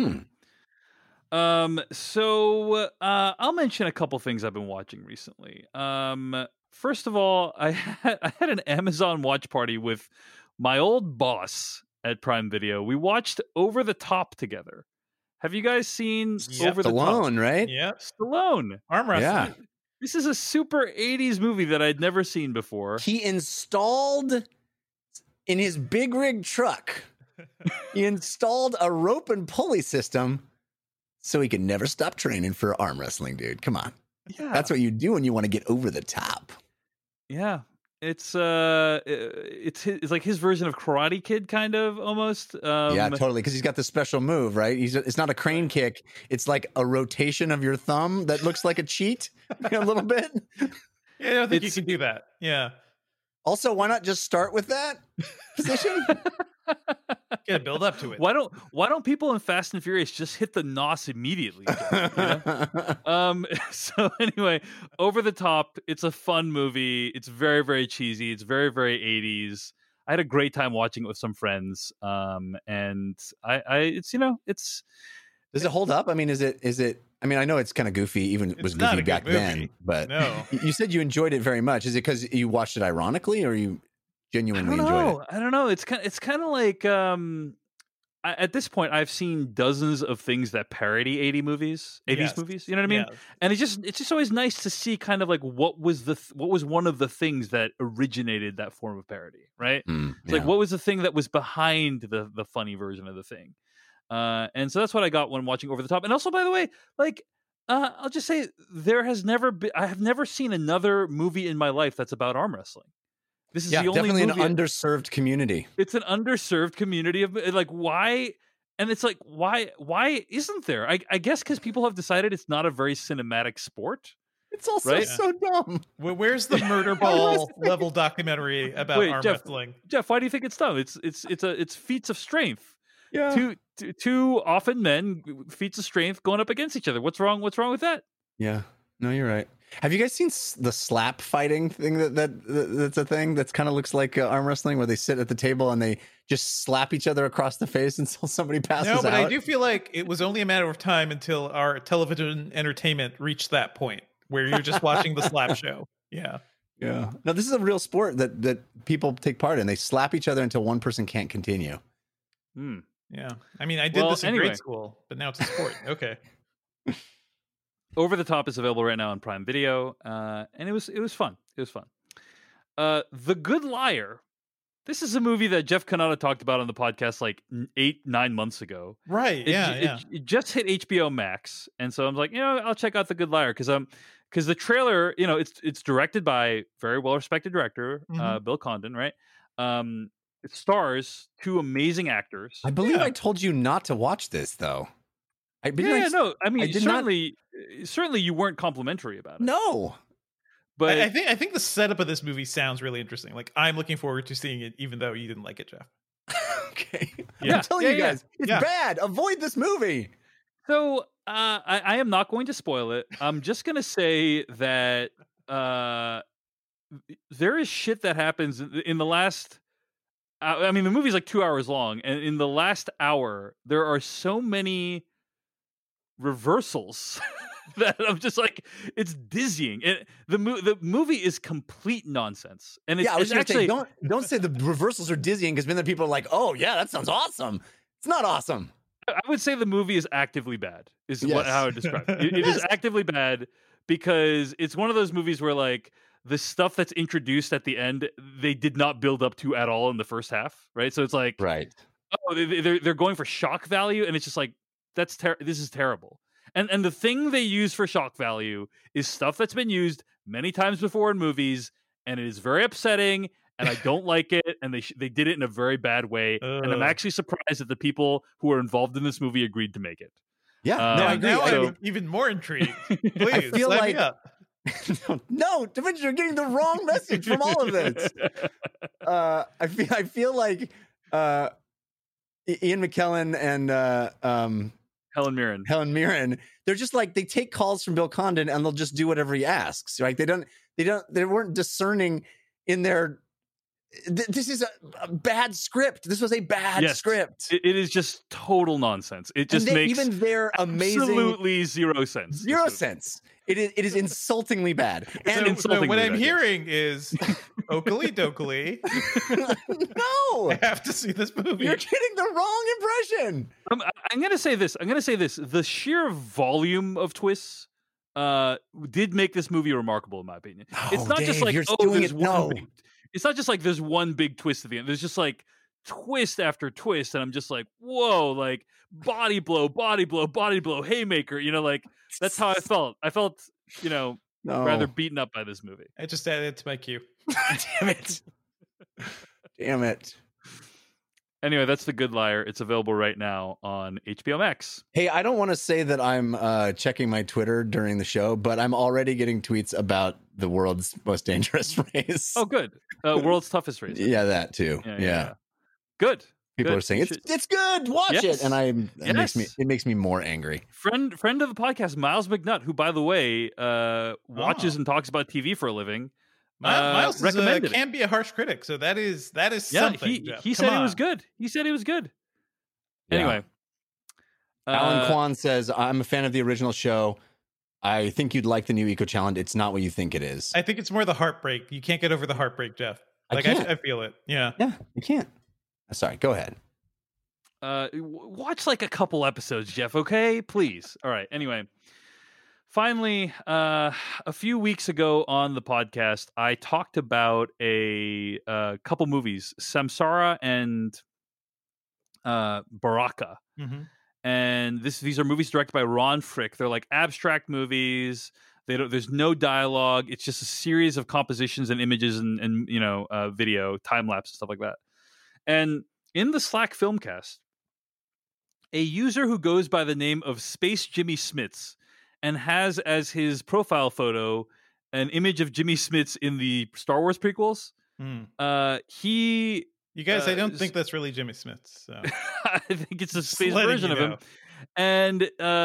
So I'll mention a couple things I've been watching recently. First of all, I had an Amazon watch party with my old boss at Prime Video. We watched Over the Top together. Have you guys seen Over the Top? Stallone, right? Yeah. Stallone. Arm wrestling. Yeah. This is a super 80s movie that I'd never seen before. He installed in his big rig truck, he installed a rope and pulley system so he could never stop training for arm wrestling, dude. Come on. Yeah. That's what you do when you want to get over the top. Yeah. It's like his version of Karate Kid, kind of, almost. Yeah, totally. Because he's got the special move, right? It's not a crane kick. It's like a rotation of your thumb that looks like a cheat a little bit. Yeah, I don't think you can do that. Yeah. Also, why not just start with that position? Gotta build up to it. Why don't people in Fast and Furious just hit the NOS immediately? So anyway, Over the Top. It's a fun movie. It's very, very cheesy. It's very, very 80s. I had a great time watching it with some friends. And it's Does it hold up? I mean, is it? I mean, I know it's kind of goofy. Even it was goofy back then. But no. You said you enjoyed it very much. Is it because you watched it ironically, or you genuinely enjoyed it? I don't know. It's kind of like at this point I've seen dozens of things that parody 80s movies. You know what I mean? Yeah. And it's just always nice to see kind of like what was one of the things that originated that form of parody, right? It's like, what was the thing that was behind the funny version of the thing? And so that's what I got when watching Over the Top. And also, by the way, like I'll just say I have never seen another movie in my life that's about arm wrestling. This is the only definitely movie. An underserved community. It's an underserved community of like, why? And it's like, why isn't there? I guess because people have decided it's not a very cinematic sport. It's also so dumb. Where's the Murder Ball level documentary about arm wrestling? Jeff, why do you think it's dumb? It's feats of strength. Yeah. Two often men, feats of strength going up against each other. What's wrong with that? Yeah. No, you're right. Have you guys seen the slap fighting thing that's a thing that's kind of looks like arm wrestling, where they sit at the table and they just slap each other across the face until somebody passes out? No, but I do feel like it was only a matter of time until our television entertainment reached that point where you're just watching the slap show. Yeah. Yeah. No, this is a real sport that people take part in. They slap each other until one person can't continue. Yeah. I mean, I did this in grade school, but now it's a sport. Okay. Over the Top is available right now on Prime Video, and it was fun. It was fun. The Good Liar. This is a movie that Jeff Cannata talked about on the podcast like 8-9 months ago. Right. It just hit HBO Max, and so I'm like, I'll check out The Good Liar because the trailer, it's directed by very well respected director Bill Condon, right? It stars two amazing actors. I believe I told you not to watch this though. I mean, certainly you weren't complimentary about it. No, but I think the setup of this movie sounds really interesting. Like, I'm looking forward to seeing it, even though you didn't like it, Jeff. Okay, I'm telling you guys, it's bad. Avoid this movie. So I am not going to spoil it. I'm just going to say that there is shit that happens in the last I mean, the movie's like 2 hours long, and in the last hour, there are so many reversals that I'm just like, it's dizzying. The movie is complete nonsense, and it's, Yeah, I was it's actually actually don't say the reversals are dizzying because then the people are like, oh yeah, that sounds awesome. It's not awesome. I would say the movie is actively bad. Is Yes. how I would describe it. It is Yes. actively bad because it's one of those movies where like the stuff that's introduced at the end they did not build up to at all in the first half, right? So it's like, Right. oh, they're going for shock value, and it's just like this is terrible. And the thing they use for shock value is stuff that's been used many times before in movies, and it is very upsetting. And I don't like it, and they did it in a very bad way. And I'm actually surprised that the people who are involved in this movie agreed to make it. Yeah. No, I agree. Now So- I'm even more intrigued. Please, feel sign like- me up. No, DaVinci, you're getting the wrong message from all of this. I feel like Ian McKellen and Helen Mirren. Helen Mirren, they're just like, they take calls from Bill Condon and they'll just do whatever he asks, right? They weren't discerning in their. This is a bad script. This was a bad script. It is just total nonsense. It just and makes even their amazing absolutely zero sense. zero sense. It is insultingly bad. And So what I'm hearing is Oakley Dokley. no, I have to see this movie. you're getting the wrong impression. I'm gonna say this. The sheer volume of twists did make this movie remarkable, in my opinion. It's not just Dave, like, you're oh, doing there's it- one no. big. It's not just like there's one big twist at the end. There's just like twist after twist, and I'm just like, whoa, like body blow, haymaker. You know, like that's how I felt. I felt, No. rather beaten up by this movie. I just added it to my queue. Damn it. Anyway, that's The Good Liar. It's available right now on HBO Max. Hey, I don't want to say that I'm checking my Twitter during the show, but I'm already getting tweets about the world's most dangerous race. Oh, good. World's toughest race. Yeah, that too. Yeah. Good. People Good. are saying You it's good. Watch Yes. it, and Yes. it makes me more angry. Friend of the podcast, Miles McNutt, who, by the way, watches and talks about TV for a living. Miles recommended it. can be a harsh critic, so that is Yeah, something. Jeff. he Come said it on. was good. He said it was good. Yeah. Anyway, Alan Kwan says, "I'm a fan of the original show. I think you'd like the new Eco Challenge. It's not what you think it is." I think it's more the heartbreak. You can't get over the heartbreak, Jeff. I Like can't. I feel it. Yeah. Yeah, you can't. Sorry, go ahead. watch like a couple episodes, Jeff. Okay, please. All right. Anyway, finally, a few weeks ago on the podcast, I talked about a couple movies, Samsara and Baraka. Mm-hmm. And these are movies directed by Ron Frick. They're like abstract movies. There's no dialogue. It's just a series of compositions and images and video, time lapse and stuff like that. And in the Slack Filmcast, a user who goes by the name of Space Jimmy Smits and has as his profile photo an image of Jimmy Smits in the Star Wars prequels. He You guys, I don't s- think that's really Jimmy Smith. So. I think it's a Just space letting version you of him. know. And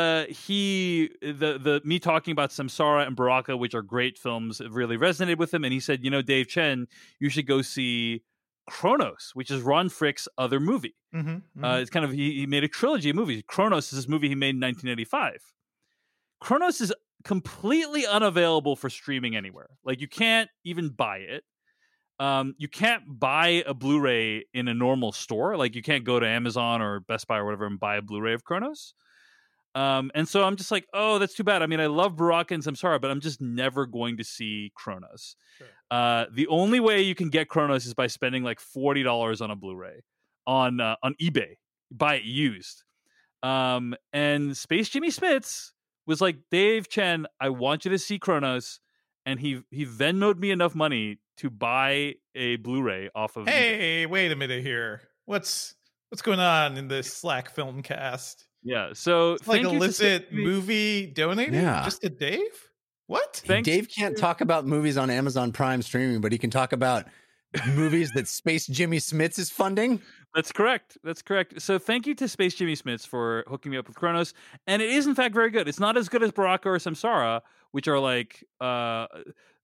me talking about Samsara and Baraka, which are great films, it really resonated with him. And he said, Dave Chen, you should go see Kronos, which is Ron Frick's other movie. Mm-hmm. It's kind of, he made a trilogy of movies. Kronos is this movie he made in 1985. Kronos is completely unavailable for streaming anywhere. Like, you can't even buy it. You can't buy a Blu-ray in a normal store. Like, you can't go to Amazon or Best Buy or whatever and buy a Blu-ray of Kronos. And so I'm just like, oh, that's too bad. I mean, I love Baraka and Samsara, but I'm just never going to see Kronos. Sure. The only way you can get Kronos is by spending like $40 on a Blu-ray on eBay. Buy it used. And Space Jimmy Smits was like, Dave Chen, I want you to see Kronos. And he Venmo'd me enough money to buy a Blu-ray off of eBay. Hey, wait a minute here. What's going on in this Slack film cast? Yeah, so It's like thank you to illicit Space Jimmy- movie donating Yeah. just to Dave? What? Thanks. Dave can't talk about movies on Amazon Prime streaming, but he can talk about movies that Space Jimmy Smits is funding. That's correct. So thank you to Space Jimmy Smits for hooking me up with Kronos. And it is, in fact, very good. It's not as good as Baraka or Samsara, which are like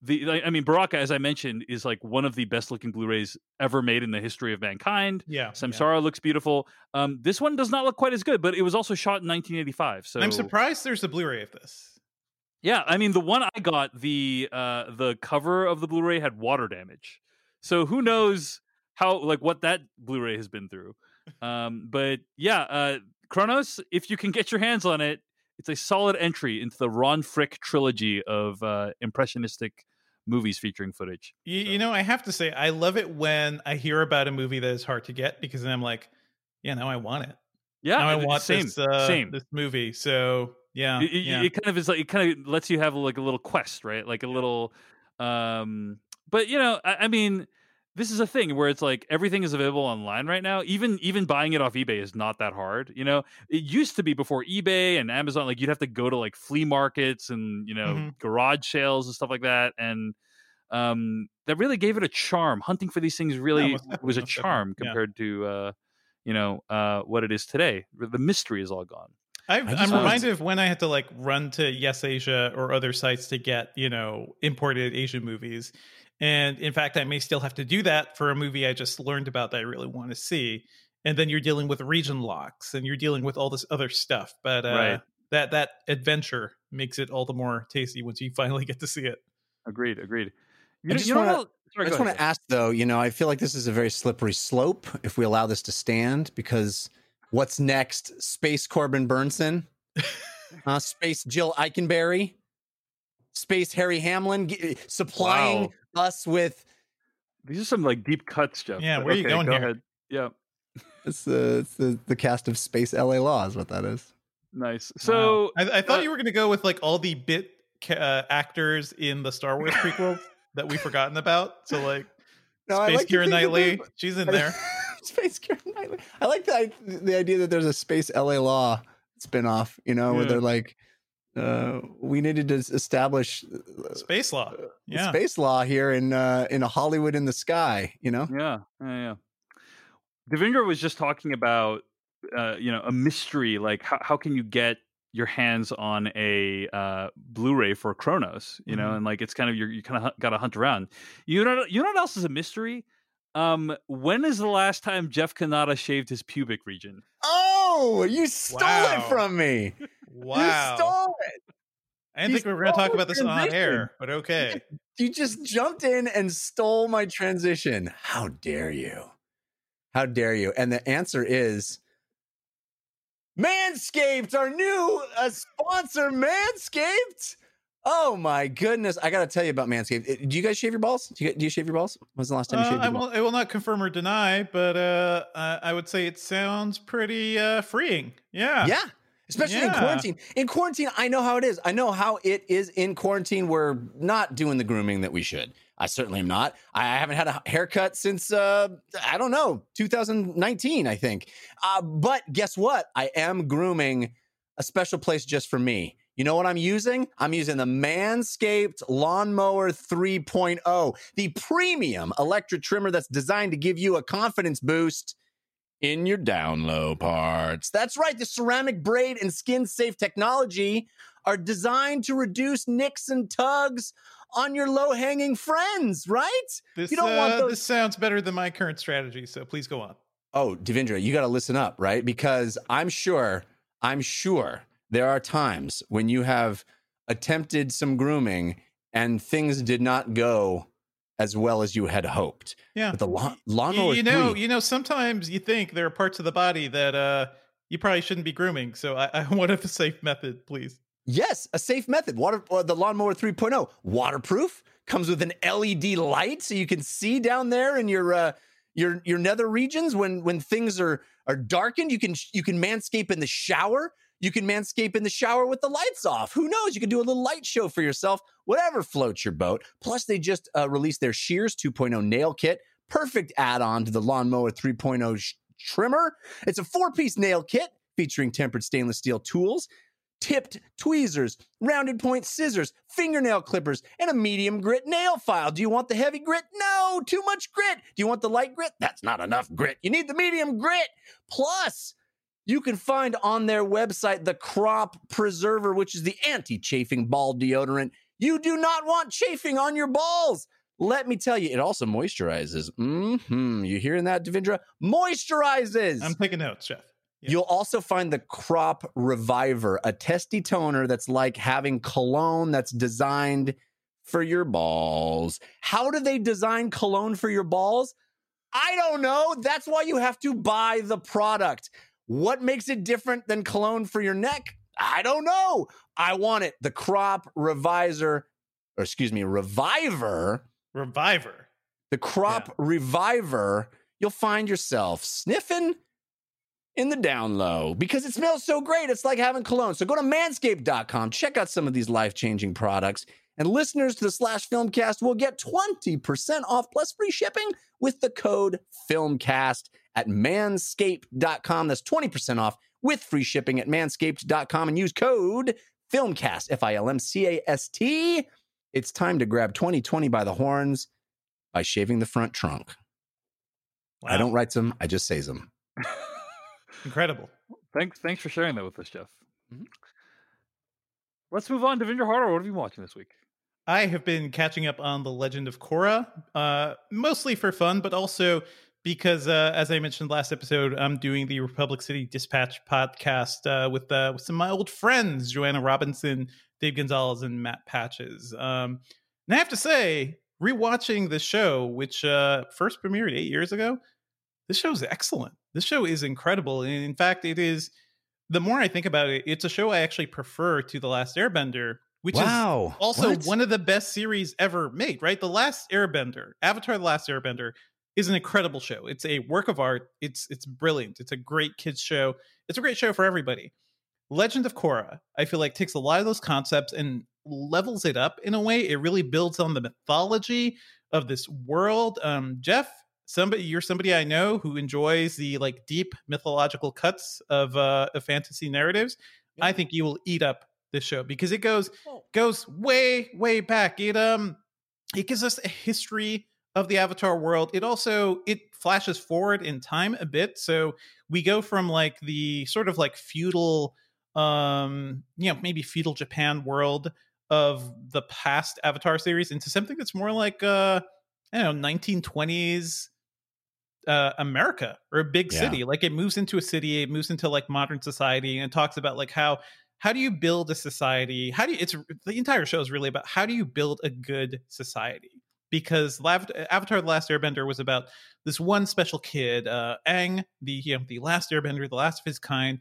I mean, Baraka, as I mentioned, is like one of the best looking Blu-rays ever made in the history of mankind. Yeah, Samsara looks beautiful. This one does not look quite as good, but it was also shot in 1985. So I'm surprised there's a Blu-ray of this. Yeah, I mean, the one I got, the cover of the Blu-ray had water damage. So who knows what that Blu-ray has been through. But yeah, Chronos, if you can get your hands on it, it's a solid entry into the Ron Frick trilogy of impressionistic movies featuring footage. You know, I have to say, I love it when I hear about a movie that is hard to get, because then I'm like, yeah, now I want it. Yeah, now I want same. this movie. So yeah, it kind of is like, it kind of lets you have like a little quest, right? Like a little, but you know, I mean, this is a thing where it's like everything is available online right now. Even buying it off eBay is not that hard. You know, it used to be before eBay and Amazon. Like you'd have to go to like flea markets and garage sales and stuff like that. And that really gave it a charm. Hunting for these things really was a charm compared to what it is today. The mystery is all gone. I'm reminded of when I had to like run to Yes Asia or other sites to get, imported Asian movies. And in fact, I may still have to do that for a movie I just learned about that I really want to see. And then you're dealing with region locks and you're dealing with all this other stuff. But that adventure makes it all the more tasty once you finally get to see it. Agreed. I just want to ask, though, I feel like this is a very slippery slope if we allow this to stand, because what's next? Space Corbin Burnson? Space Jill Eikenberry? Space Harry Hamlin supplying us with... These are some like deep cuts, Jeff. Yeah, where are you going go here? Ahead. Yeah. It's the cast of Space LA Law is what that is. Nice. So I thought you were going to go with like all the bit actors in the Star Wars prequels that we've forgotten about. So like Space Keira Knightley, she's in there. Space Keira Knightley. I like the idea that there's a Space LA Law spinoff, where they're like, we needed to establish space law. Space law here in a Hollywood in the sky, Yeah. Devendra was just talking about a mystery, like how can you get your hands on a Blu-ray for Chronos, and like it's kind of you kind of got to hunt around. You know what else is a mystery? When is the last time Jeff Kanata shaved his pubic region? Oh, you stole it from me. Wow. You stole it. I didn't think we were going to talk about this on air, but okay. You just jumped in and stole my transition. How dare you? How dare you? And the answer is Manscaped, our new sponsor, Manscaped. Oh my goodness. I got to tell you about Manscaped. Do you guys shave your balls? Do you shave your balls? When's the last time you shaved your balls? I will not confirm or deny, but I would say it sounds pretty freeing. Yeah. Yeah. Especially in quarantine. In quarantine, I know how it is. I know how it is in quarantine. We're not doing the grooming that we should. I certainly am not. I haven't had a haircut since, 2019, I think. But guess what? I am grooming a special place just for me. You know what I'm using? I'm using the Manscaped Lawnmower 3.0, the premium electric trimmer that's designed to give you a confidence boost in your down low parts. That's right. The ceramic braid and skin safe technology are designed to reduce nicks and tugs on your low hanging friends, right? You don't want those. This sounds better than my current strategy, so please go on. Oh, Devendra, you got to listen up, right? Because I'm sure there are times when you have attempted some grooming and things did not go as well as you had hoped. Yeah. But the lawnmower sometimes you think there are parts of the body that you probably shouldn't be grooming. So I want a safe method, please. Yes, a safe method. The Lawnmower 3.0, waterproof, comes with an LED light so you can see down there in your nether regions when things are darkened. You can manscape in the shower. You can manscape in the shower with the lights off. Who knows? You can do a little light show for yourself, whatever floats your boat. Plus, they just released their Shears 2.0 nail kit. Perfect add-on to the Lawnmower 3.0 trimmer. It's a 4-piece nail kit featuring tempered stainless steel tools, tipped tweezers, rounded point scissors, fingernail clippers, and a medium grit nail file. Do you want the heavy grit? No, too much grit. Do you want the light grit? That's not enough grit. You need the medium grit. Plus, you can find on their website the Crop Preserver, which is the anti-chafing ball deodorant. You do not want chafing on your balls. Let me tell you, it also moisturizes. You hearing that, Devindra? Moisturizes. I'm taking notes, Chef. Yeah. You'll also find the Crop Reviver, a testy toner that's like having cologne that's designed for your balls. How do they design cologne for your balls? I don't know. That's why you have to buy the product. What makes it different than cologne for your neck? I don't know. I want it. The Crop Reviver. Reviver. The Crop Reviver. You'll find yourself sniffing in the down low because it smells so great. It's like having cologne. So go to manscaped.com, check out some of these life-changing products, and listeners to the /Filmcast will get 20% off plus free shipping with the code FILMCAST at manscaped.com. That's 20% off with free shipping at manscaped.com and use code FILMCAST, FILMCAST. It's time to grab 2020 by the horns by shaving the front trunk. Wow. I don't write them, I just say them. Incredible. Thanks for sharing that with us, Jeff. Mm-hmm. Let's move on to Devindra Hardawar. What have you been watching this week? I have been catching up on The Legend of Korra, mostly for fun, but also because, as I mentioned last episode, I'm doing the Republic City Dispatch podcast with some of my old friends, Joanna Robinson, Dave Gonzalez, and Matt Patches. And I have to say, rewatching the show, which first premiered 8 years ago, this show is excellent. This show is incredible. And in fact, it is, the more I think about it, it's a show I actually prefer to The Last Airbender, which is also one of the best series ever made, right? The Last Airbender, Avatar: The Last Airbender, is an incredible show. It's a work of art. It's brilliant. It's a great kids show. It's a great show for everybody. Legend of Korra, I feel like, takes a lot of those concepts and levels it up in a way. It really builds on the mythology of this world. Jeff, you're somebody I know who enjoys the like deep mythological cuts of fantasy narratives. Yeah. I think you will eat up this show because it goes way back. It gives us a history of the Avatar world. It flashes forward in time a bit, so we go from like the sort of like feudal, maybe feudal Japan world of the past Avatar series into something that's more like 1920s America or a big city. Like it moves into a city, it moves into like modern society, and it talks about like how do you build a society? The entire show is really about how do you build a good society? Because Avatar: The Last Airbender was about this one special kid, Aang, the last Airbender, the last of his kind,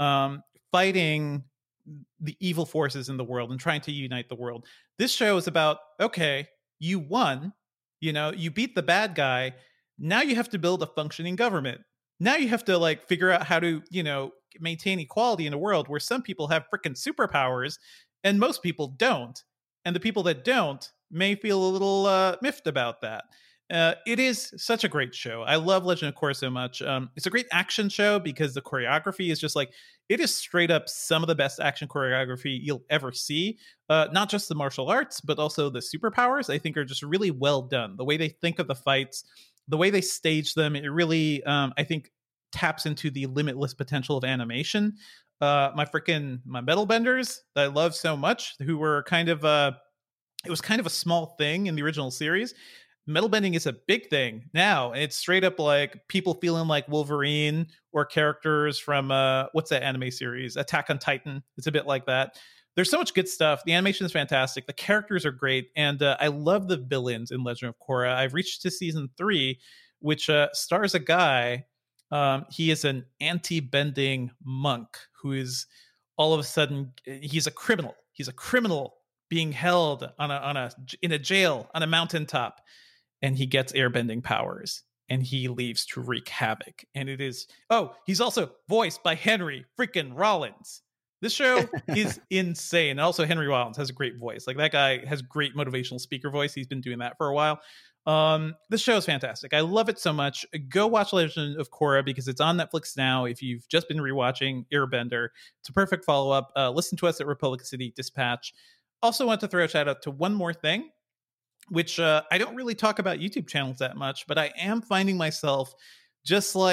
fighting the evil forces in the world and trying to unite the world. This show is about, okay, you won, you beat the bad guy. Now you have to build a functioning government. Now you have to like figure out how to, maintain equality in a world where some people have freaking superpowers and most people don't. And the people that don't may feel a little miffed about that. It is such a great show. I love Legend of Korra so much. It's a great action show because the choreography is just like, it is straight up some of the best action choreography you'll ever see. Not just the martial arts, but also the superpowers, I think are just really well done. The way they think of the fights, the way they stage them, it really, I think, taps into the limitless potential of animation. My metal benders that I love so much, who were kind of it was kind of a small thing in the original series. Metal bending is a big thing now. It's straight up like people feeling like Wolverine or characters from what's that anime series? Attack on Titan. It's a bit like that. There's so much good stuff. The animation is fantastic. The characters are great. And I love the villains in Legend of Korra. I've reached to season 3, which stars a guy. He is an anti-bending monk who is all of a sudden, he's a criminal. He's a criminal being held in a jail on a mountaintop. And he gets airbending powers. And he leaves to wreak havoc. And he's also voiced by Henry freaking Rollins. This show is insane. And also Henry Rollins has a great voice. Like that guy has great motivational speaker voice. He's been doing that for a while. This show is fantastic. I love it so much. Go watch Legend of Korra because it's on Netflix now. If you've just been rewatching Airbender, it's a perfect follow-up. Listen to us at Republic City Dispatch. Also want to throw a shout out to one more thing, which I don't really talk about YouTube channels that much, but I am finding myself just like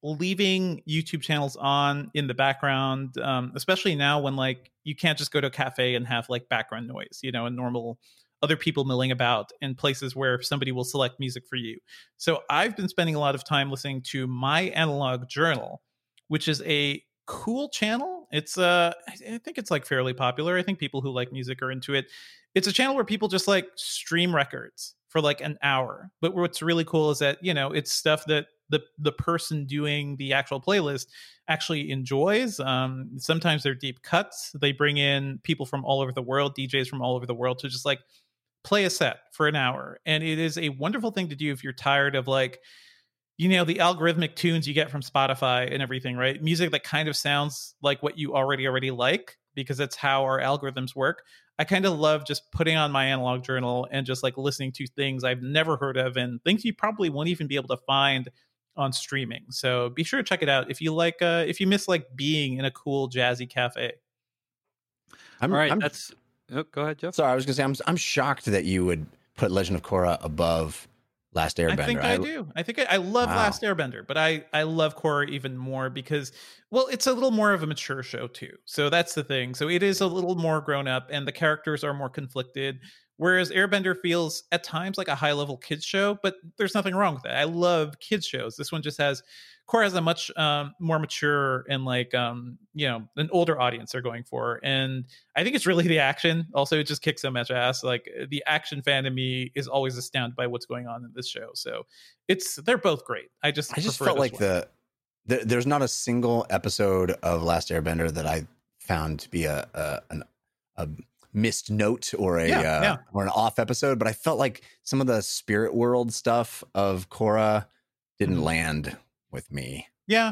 leaving YouTube channels on in the background, especially now when like you can't just go to a cafe and have like background noise, and normal other people milling about in places where somebody will select music for you. So I've been spending a lot of time listening to My Analog Journal, which is a cool channel. It's I think it's like fairly popular. I think people who like music are into it. It's a channel where people just like stream records for like an hour. But what's really cool is that, it's stuff that the person doing the actual playlist actually enjoys. Sometimes they're deep cuts. They bring in people from all over the world, DJs from all over the world, to just like play a set for an hour. And it is a wonderful thing to do if you're tired of like, the algorithmic tunes you get from Spotify and everything, right? Music that kind of sounds like what you already like, because that's how our algorithms work. I kind of love just putting on My Analog Journal and just like listening to things I've never heard of and things you probably won't even be able to find on streaming. So be sure to check it out if you like, if you miss like being in a cool jazzy cafe. All right, go ahead, Jeff. Sorry, I was going to say I'm shocked that you would put Legend of Korra above Last Airbender. I think I do. I think I love Last Airbender, but I love Korra even more because, well, it's a little more of a mature show too. So that's the thing. So it is a little more grown up and the characters are more conflicted. Whereas Airbender feels at times like a high level kids show, but there's nothing wrong with that. I love kids shows. This one just has, Korra has a much more mature and like, an older audience they're going for. And I think it's really the action. Also, it just kicks so much ass. Like the action fan in me is always astounded by what's going on in this show. So they're both great. I just felt like there's not a single episode of Last Airbender that I found to be a missed note or or an off episode, but I felt like some of the spirit world stuff of Korra didn't land with me. Yeah.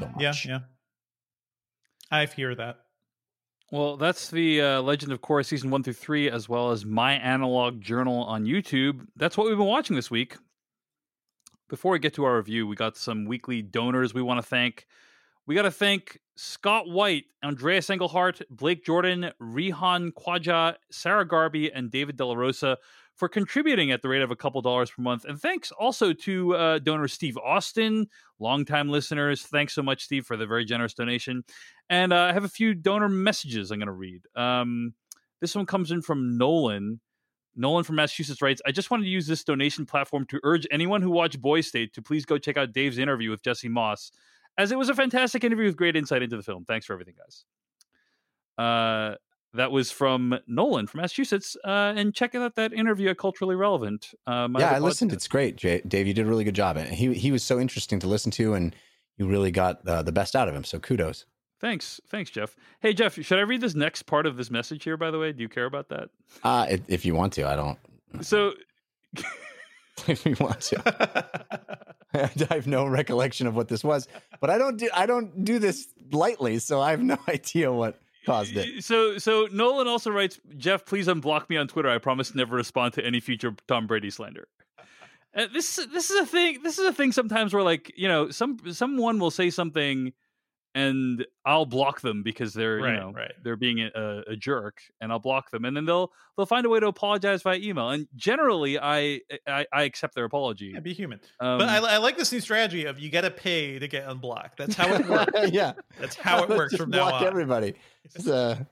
I hear that. Well, that's the Legend of Korra season 1 through 3, as well as My Analog Journal on YouTube. That's what we've been watching this week. Before we get to our review, we got some weekly donors we want to thank. We got to thank Scott White, Andreas Engelhart, Blake Jordan, Rihan Khwaja, Sarah Garby, and David De La Rosa for contributing at the rate of a couple dollars per month. And thanks also to donor Steve Austin, longtime listeners. Thanks so much, Steve, for the very generous donation. And I have a few donor messages I'm going to read. This one comes in from Nolan. Nolan from Massachusetts writes, I just wanted to use this donation platform to urge anyone who watched Boys State to please go check out Dave's interview with Jesse Moss, as it was a fantastic interview with great insight into the film. Thanks for everything, guys. That was from Nolan from Massachusetts. And check out that interview at Culturally Relevant. I listened. It's great, Dave. You did a really good job. And he was so interesting to listen to, and you really got the best out of him. So kudos. Thanks, Jeff. Hey, Jeff, should I read this next part of this message here, by the way? Do you care about that? If you want to. I don't. So... if you want to. I have no recollection of what this was, but I don't do this lightly, so I have no idea what caused it. So Nolan also writes, Jeff, please unblock me on Twitter. I promise to never respond to any future Tom Brady slander. This is a thing. This is a thing sometimes where, like, someone will say something and I'll block them because they're they're being a jerk, and I'll block them, and then they'll find a way to apologize via email, and generally I accept their apology. Yeah, be human. But I like this new strategy of you got to pay to get unblocked. That's how it works. Yeah, that's how it works from now on. Block everybody. It's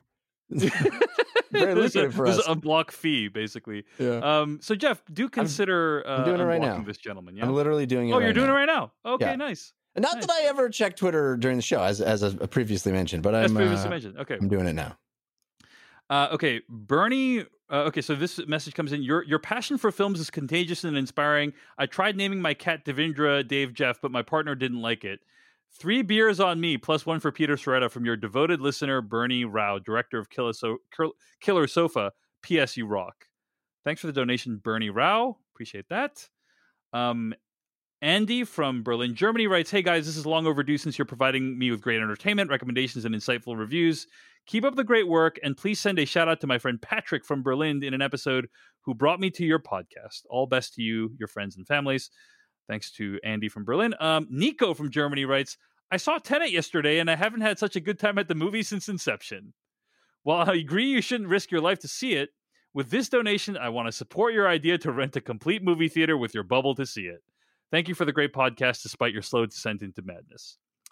very lucrative for us. There's an unblock fee, basically. Yeah. So Jeff, do consider I'm doing it right now. This gentleman. Yeah? I'm literally doing it. Oh, you're doing it right now. Okay, yeah. Nice. Not nice. that I ever checked Twitter during the show, as I previously mentioned, but I'm previously mentioned. Okay, I'm doing it now. Okay, Bernie. Okay, so this message comes in. Your passion for films is contagious and inspiring. I tried naming my cat Devindra Dave Jeff, but my partner didn't like it. 3 beers on me, plus 1 for Peter Soretta from your devoted listener, Bernie Rao, director of Killer Sofa. P.S. You rock. Thanks for the donation, Bernie Rao. Appreciate that. Andy from Berlin, Germany writes, hey guys, this is long overdue since you're providing me with great entertainment, recommendations, and insightful reviews. Keep up the great work, and please send a shout out to my friend Patrick from Berlin in an episode who brought me to your podcast. All best to you, your friends, and families. Thanks to Andy from Berlin. Nico from Germany writes, I saw Tenet yesterday, and I haven't had such a good time at the movie since inception. While I agree you shouldn't risk your life to see it, with this donation, I want to support your idea to rent a complete movie theater with your bubble to see it. Thank you for the great podcast, despite your slow descent into madness.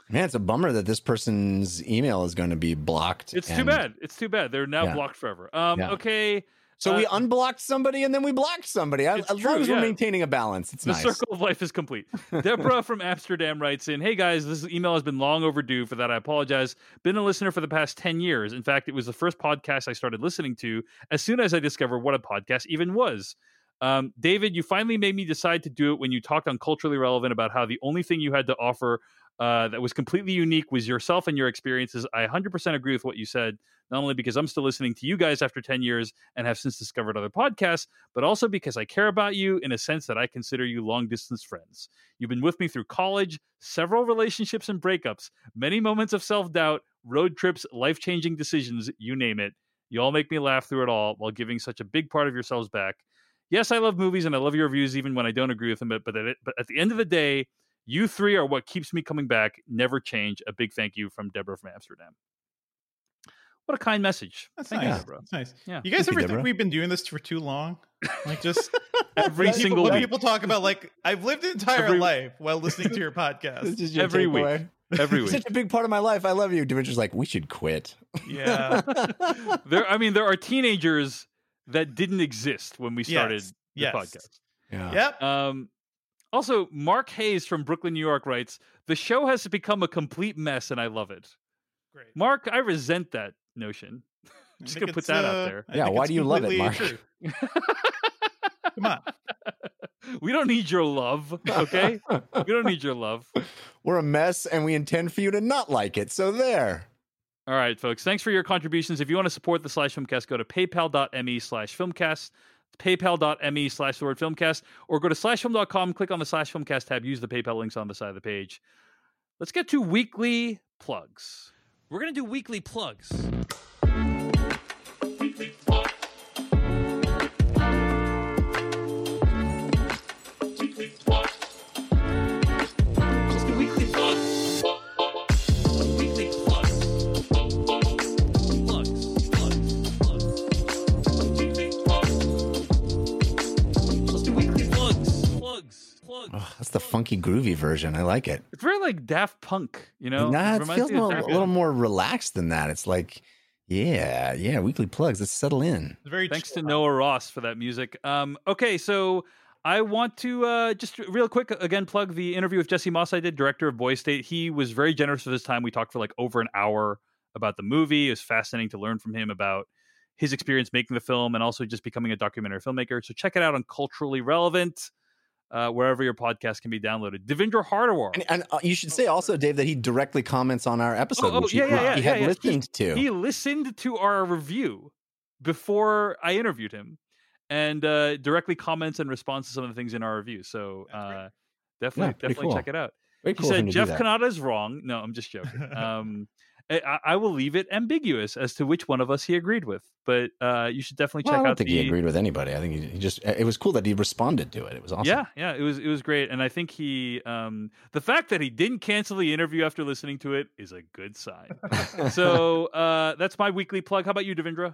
Man, it's a bummer that this person's email is going to be blocked. It's too bad. It's too bad. They're now blocked forever. Okay. So we unblocked somebody and then we blocked somebody. As long as we're maintaining a balance, it's nice. The circle of life is complete. Deborah from Amsterdam writes in, "Hey guys, this email has been long overdue. For that, I apologize. Been a listener for the past 10 years. In fact, it was the first podcast I started listening to as soon as I discovered what a podcast even was. David, you finally made me decide to do it when you talked on Culturally Relevant about how the only thing you had to offer that was completely unique was yourself and your experiences. I 100% agree with what you said, not only because I'm still listening to you guys after 10 years and have since discovered other podcasts, but also because I care about you in a sense that I consider you long-distance friends. You've been with me through college, several relationships and breakups, many moments of self-doubt, road trips, life-changing decisions, you name it. You all make me laugh through it all while giving such a big part of yourselves back. Yes, I love movies and I love your reviews even when I don't agree with them, but at the end of the day, you three are what keeps me coming back. Never change. A big thank you from Deborah from Amsterdam." What a kind message. Thank you, Deborah. That's nice. Yeah. You guys ever think we've been doing this for too long? Like just every single week. People talk about like, I've lived an entire life while listening to your podcast. Every week. Every week. Such a big part of my life. I love you. Devindra's like, we should quit. Yeah. There are teenagers that didn't exist when we started the podcast. Yeah. Yep. Also, Mark Hayes from Brooklyn, New York writes, "The show has become a complete mess and I love it." Great. Mark, I resent that notion. I'm just going to put that out there. Yeah, why do you love it, Mark? Come on. We don't need your love, okay? We don't need your love. We're a mess and we intend for you to not like it, so there. All right, folks. Thanks for your contributions. If you want to support the /Filmcast, go to paypal.me/filmcast. paypal.me/filmcast, or go to /film.com, click on the /filmcast tab, use the PayPal links on the side of the page. Let's get to weekly plugs. We're going to do weekly plugs. Oh, that's the funky, groovy version. I like it. It's very like Daft Punk, you know? Nah, it feels a little more relaxed than that. It's like, yeah, weekly plugs. Let's settle in. Thanks to Noah Ross for that music. Okay, so I want to just real quick again plug the interview with Jesse Moss I did, director of Boy State. He was very generous with his time. We talked for like over an hour about the movie. It was fascinating to learn from him about his experience making the film and also just becoming a documentary filmmaker. So check it out on Culturally Relevant. Wherever your podcast can be downloaded. Devindra Hardawar. And you should say also, Dave, that he directly comments on our episode, which he had listened to. He listened to our review before I interviewed him and directly comments and responds to some of the things in our review. So definitely cool. Check it out. Very he said Jeff Kanata is wrong. No, I'm just joking. I will leave it ambiguous as to which one of us he agreed with, but you should definitely check out. I don't think he agreed with anybody. I think he just—it was cool that he responded to it. It was awesome. Yeah, it was great, and I think he, the fact that he didn't cancel the interview after listening to it is a good sign. So that's my weekly plug. How about you, Devindra?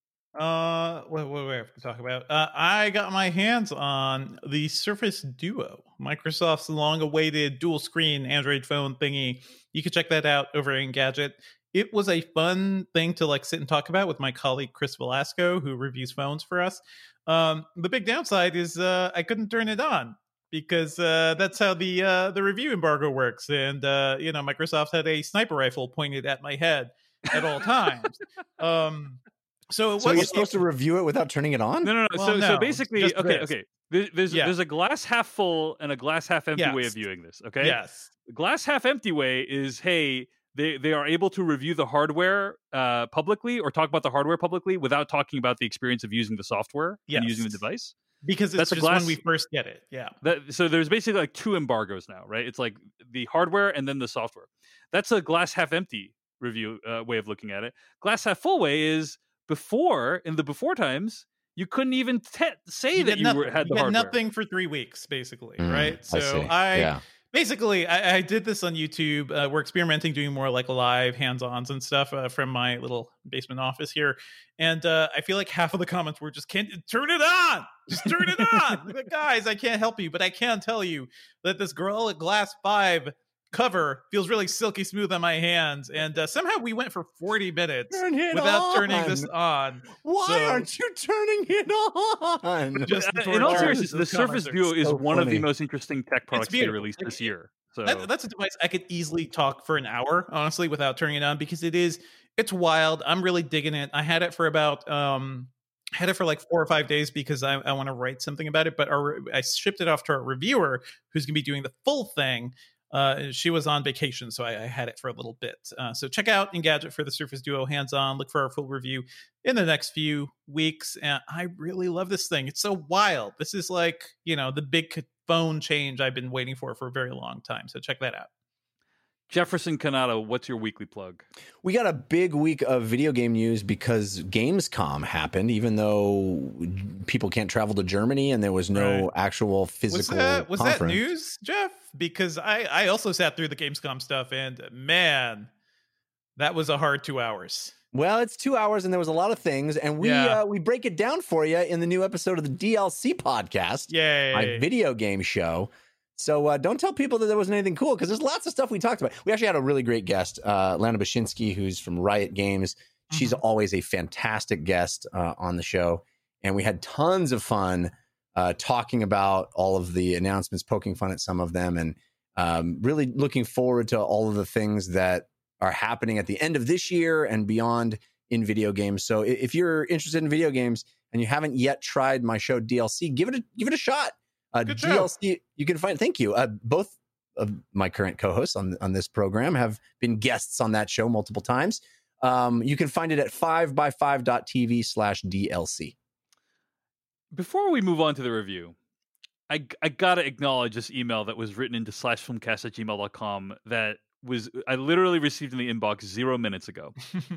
What do we have to talk about? I got my hands on the Surface Duo, Microsoft's long-awaited dual-screen Android phone thingy. You can check that out over in Engadget. It was a fun thing to like sit and talk about with my colleague Chris Velasco, who reviews phones for us. The big downside is I couldn't turn it on because that's how the review embargo works, and Microsoft had a sniper rifle pointed at my head at all times. So you're supposed to review it without turning it on? No. Well, so basically, okay. There's a glass half full and a glass half empty way of viewing this. Okay. Yes. The glass half empty way is, hey, they are able to review the hardware publicly or talk about the hardware publicly without talking about the experience of using the software and using the device. Because it's just when we first get it. Yeah. So there's basically like two embargoes now, right? It's like the hardware and then the software. That's a glass half empty review way of looking at it. Glass half full way is in the before times, you couldn't even say that you had the hardware. Nothing for 3 weeks, basically, right? So I did this on YouTube. We're experimenting, doing more like live hands-ons and stuff from my little basement office here. And I feel like half of the comments were just, can't turn it on. Just turn it on. Guys, I can't help you, but I can tell you that this Gorilla Glass 5 cover feels really silky smooth on my hands, and somehow we went for 40 minutes Turn it without turning on. this on. Why So- aren't you turning it on? Just the in all torture seriousness, of the Surface commenters. Duo is so one of the funny. most interesting tech products they beautiful. released this year. So That's a device I could easily talk for an hour, honestly, without turning it on, because it's wild. I'm really digging it. I had it for about had it for like 4 or 5 days because I want to write something about it. But I shipped it off to our reviewer who's going to be doing the full thing. She was on vacation, so I had it for a little bit. So check out Engadget for the Surface Duo hands-on. Look for our full review in the next few weeks. And I really love this thing. It's so wild. This is like, the big phone change I've been waiting for a very long time. So check that out. Jefferson Canado, what's your weekly plug? We got a big week of video game news because Gamescom happened, even though people can't travel to Germany and there was no actual physical Was that conference. news, Jeff? Because I also sat through the Gamescom stuff, and man, that was a hard 2 hours. Well, it's 2 hours and there was a lot of things, and we break it down for you in the new episode of the DLC podcast, Yay! my video game show. So don't tell people that there wasn't anything cool, because there's lots of stuff we talked about. We actually had a really great guest, Lana Bashinsky, who's from Riot Games. She's always a fantastic guest on the show. And we had tons of fun talking about all of the announcements, poking fun at some of them, and really looking forward to all of the things that are happening at the end of this year and beyond in video games. So if you're interested in video games and you haven't yet tried my show DLC, give it a shot. Good show. DLC, you can find. Thank you. Both of my current co-hosts on this program have been guests on that show multiple times. You can find it at 5by5.tv/DLC. Before we move on to the review, I gotta acknowledge this email that was written into /filmcast@gmail.com that I literally received in the inbox 0 minutes ago,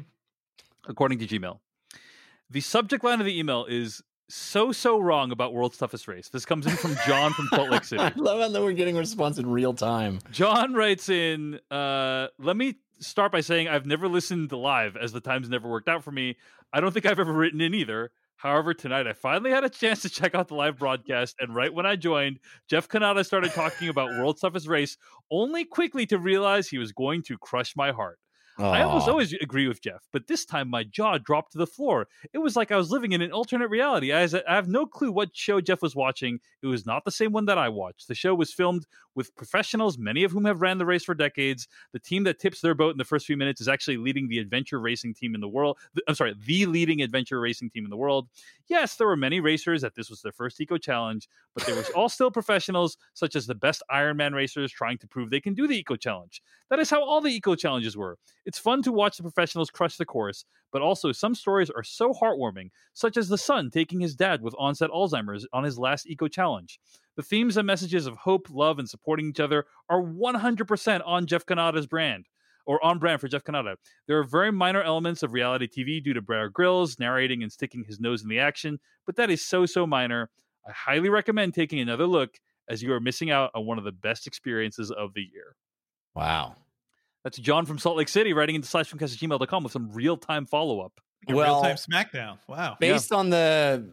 according to Gmail. The subject line of the email is so wrong about World's Toughest Race. This comes in from John from Salt Lake City. I love how that we're getting a response in real time. John writes in, let me start by saying I've never listened live as the times never worked out for me. I don't think I've ever written in either. However, tonight I finally had a chance to check out the live broadcast, and right when I joined, Jeff Canada started talking about World's Toughest Race, only quickly to realize he was going to crush my heart. I always agree with Jeff, but this time my jaw dropped to the floor. It was like I was living in an alternate reality. I have no clue what show Jeff was watching. It was not the same one that I watched. The show was filmed with professionals, many of whom have ran the race for decades. The team that tips their boat in the first few minutes is actually leading the adventure racing team in the world. The leading adventure racing team in the world. Yes, there were many racers that this was their first Eco Challenge, but they were all still professionals, such as the best Ironman racers trying to prove they can do the Eco Challenge. That is how all the Eco Challenges were. It's fun to watch the professionals crush the course, but also some stories are so heartwarming, such as the son taking his dad with onset Alzheimer's on his last Eco Challenge. The themes and messages of hope, love, and supporting each other are 100% on Jeff Canada's brand, or on brand for Jeff Canada. There are very minor elements of reality TV due to Bear Grylls narrating and sticking his nose in the action, but that is so minor. I highly recommend taking another look, as you are missing out on one of the best experiences of the year. Wow. That's John from Salt Lake City writing into /filmcast@gmail.com with some real-time follow-up. Real-time SmackDown. Wow. Based on the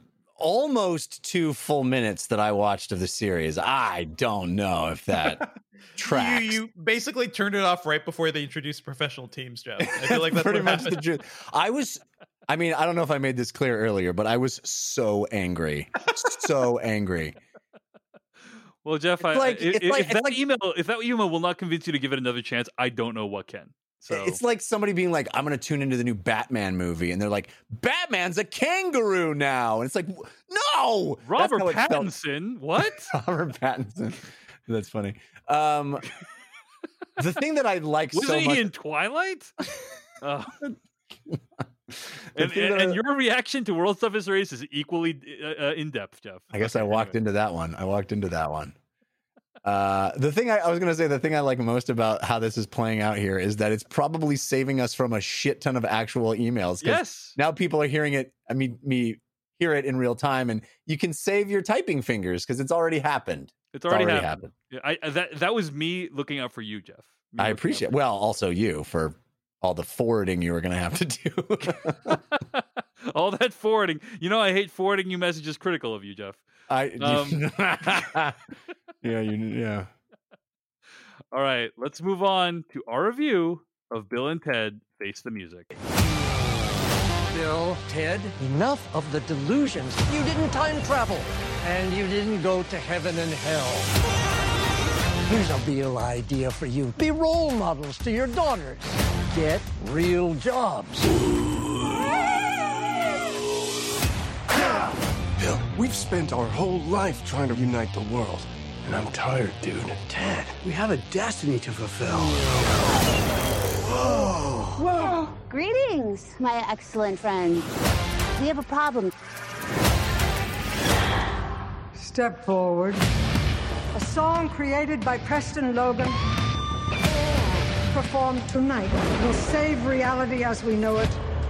almost 2 full minutes that I watched of the series, I don't know if that tracks. You basically turned it off right before they introduced professional teams, Jeff. I feel like that's pretty what much happened. the truth. I don't know if I made this clear earlier, but I was so angry. So angry. Well, Jeff, if that email will not convince you to give it another chance, I don't know what can. So it's like somebody being like, I'm going to tune into the new Batman movie. And they're like, Batman's a kangaroo now. And it's like, no! Robert Pattinson? What? Robert Pattinson. That's funny. The thing that I like so much. Wasn't he in Twilight? And your reaction to World's Toughest Race is equally in depth, Jeff. I guess I walked into that one. The thing I was going to say, the thing I like most about how this is playing out here is that it's probably saving us from a shit ton of actual emails. Yes. Now people are hearing it. I mean, me hear it in real time, and you can save your typing fingers because it's already happened. It's already happened. Yeah, that was me looking out for you, Jeff. I appreciate. Well, also you for all the forwarding you were going to have to do. All that forwarding. You know, I hate forwarding you messages critical of you, Jeff. Yeah. All right, let's move on to our review of Bill and Ted Face the Music. Bill, Ted, enough of the delusions. You didn't time travel, and you didn't go to heaven and hell. Here's a real idea for you. Be role models to your daughters. Get real jobs. Bill, we've spent our whole life trying to unite the world. And I'm tired, dude. Ted, we have a destiny to fulfill. Whoa! Greetings, my excellent friend. We have a problem. Step forward. A song created by Preston Logan, performed tonight, will save reality as we know it.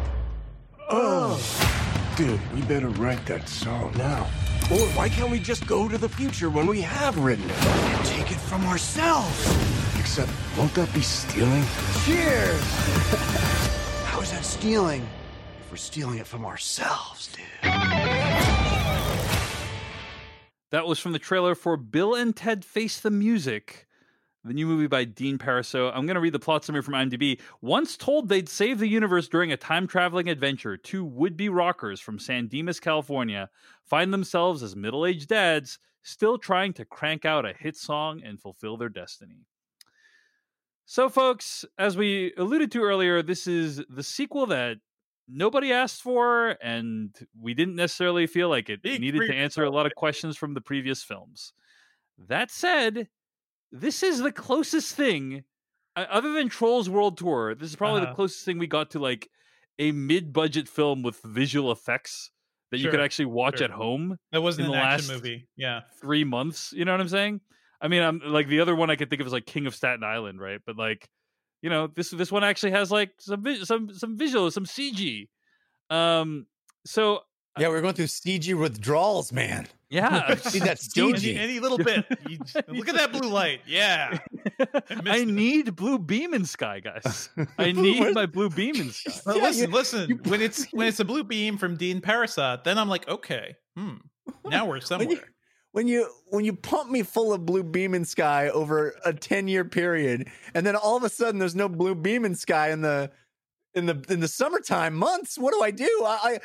Dude, we better write that song now. Or why can't we just go to the future when we have written it? And take it from ourselves. Except, won't that be stealing? Cheers! How is that stealing if we're stealing it from ourselves, dude? That was from the trailer for Bill and Ted Face the Music, the new movie by Dean Parisot. I'm going to read the plot summary from IMDb. Once told they'd save the universe during a time-traveling adventure, two would-be rockers from San Dimas, California, find themselves as middle-aged dads still trying to crank out a hit song and fulfill their destiny. So, folks, as we alluded to earlier, this is the sequel that nobody asked for, and we didn't necessarily feel like it needed to answer a lot of questions from the previous films. That said, this is the closest thing, other than Trolls World Tour, this is probably the closest thing we got to like a mid-budget film with visual effects that you could actually watch at home. That wasn't in an the action last movie. Yeah. 3 months. You know what I'm saying? I mean, I'm like the other one I could think of is like King of Staten Island, right? But like, you know, this one actually has like some visuals, some CG. So yeah, we're going through CG withdrawals, man. Yeah, see that CG any little bit. Look at that blue light. Yeah, I need blue beam in sky, guys. I need my blue beam in sky. Well, listen. When it's a blue beam from Dean Parisot, then I'm like, okay, now we're somewhere. When you pump me full of blue beam in sky over a 10-year period, and then all of a sudden there's no blue beam in sky in the summertime months, what do I do?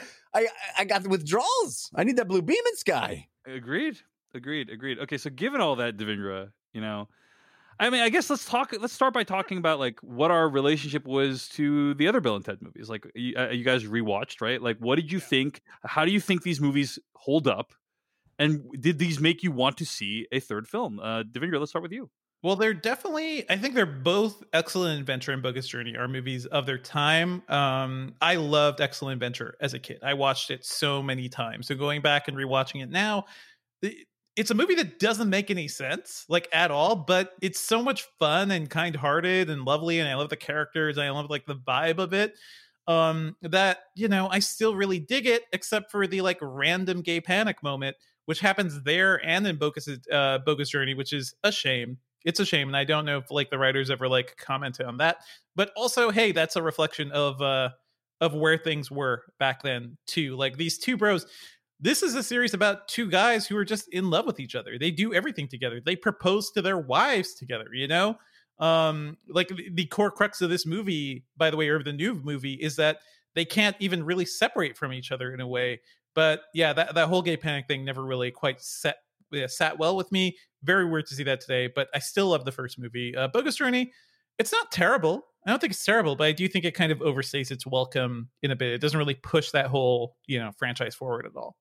I got the withdrawals. I need that blue beam in sky. Agreed. Okay, so given all that, Devindra, you know, I mean, I guess let's start by talking about like what our relationship was to the other Bill and Ted movies. Like you guys rewatched, right? Like, what did you think? How do you think these movies hold up? And did these make you want to see a third film? Devindra, let's start with you. Well, they're definitely, I think they're both Excellent Adventure and Bogus Journey are movies of their time. I loved Excellent Adventure as a kid. I watched it so many times. So going back and rewatching it now, it's a movie that doesn't make any sense, like at all, but it's so much fun and kind-hearted and lovely. And I love the characters. I love like the vibe of it. That, you know, I still really dig it, except for the like random gay panic moment, which happens there and in Bogus Journey, which is a shame. It's a shame, and I don't know if like the writers ever like commented on that. But also, hey, that's a reflection of where things were back then too. Like these two bros. This is a series about two guys who are just in love with each other. They do everything together. They propose to their wives together. You know, like the core crux of this movie, by the way, or the new movie, is that they can't even really separate from each other in a way. But yeah, that whole gay panic thing never really quite sat well with me. Very weird to see that today, but I still love the first movie. Bogus Journey, it's not terrible. I don't think it's terrible, but I do think it kind of overstays its welcome in a bit. It doesn't really push that whole, you know, franchise forward at all.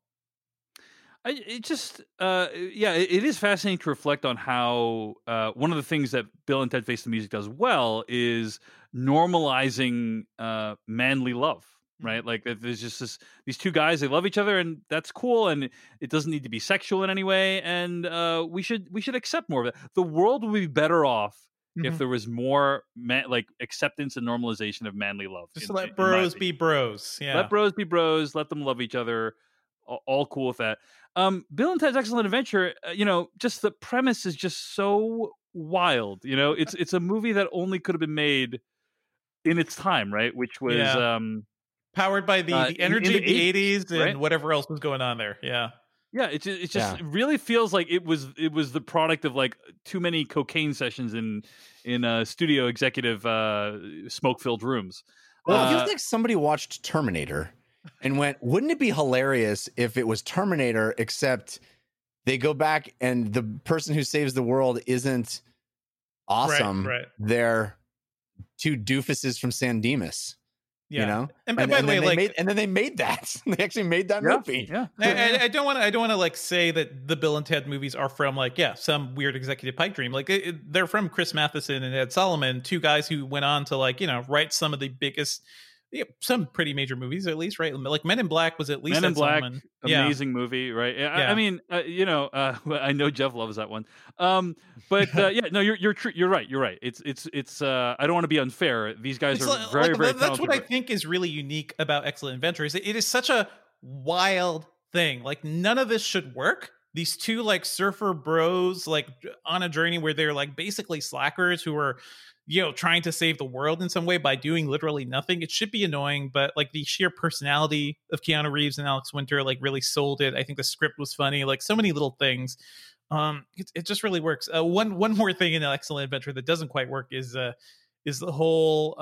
It is fascinating to reflect on how one of the things that Bill and Ted Face the Music does well is normalizing manly love. Right, like there's just these two guys, they love each other, and that's cool, and it doesn't need to be sexual in any way, and we should accept more of it. The world would be better off if there was more like acceptance and normalization of manly love. Just let bros be bros. Yeah, let bros be bros. Let them love each other. All cool with that. Bill and Ted's Excellent Adventure. You know, just the premise is just so wild. You know, it's a movie that only could have been made in its time, right? Which was powered by the energy of the 80s and right? whatever else was going on there. Yeah. Yeah, it just really feels like it was the product of like too many cocaine sessions in studio executive smoke-filled rooms. Well, it feels like somebody watched Terminator and went, wouldn't it be hilarious if it was Terminator, except they go back and the person who saves the world isn't awesome. Right. They're two doofuses from San Dimas. Yeah. You know, and by the way, then they made that. They actually made that movie. Yeah, I don't want to like say that the Bill and Ted movies are from like some weird executive pipe dream. Like they're from Chris Matheson and Ed Solomon, two guys who went on to like write some of the biggest, some pretty major movies at least, right? Like Men in Black was at least Men in Ed Black, Solomon. amazing movie, right? I mean, I know Jeff loves that one. But no, you're right. You're right. It's. I don't want to be unfair. These guys are very talented. That's what I think is really unique about Excellent Adventure. Is it is such a wild thing. Like none of this should work. These two like surfer bros like on a journey where they're like basically slackers who are trying to save the world in some way by doing literally nothing. It should be annoying, but like the sheer personality of Keanu Reeves and Alex Winter like really sold it. I think the script was funny, like so many little things. It just really works. One more thing in Excellent Adventure that doesn't quite work is the whole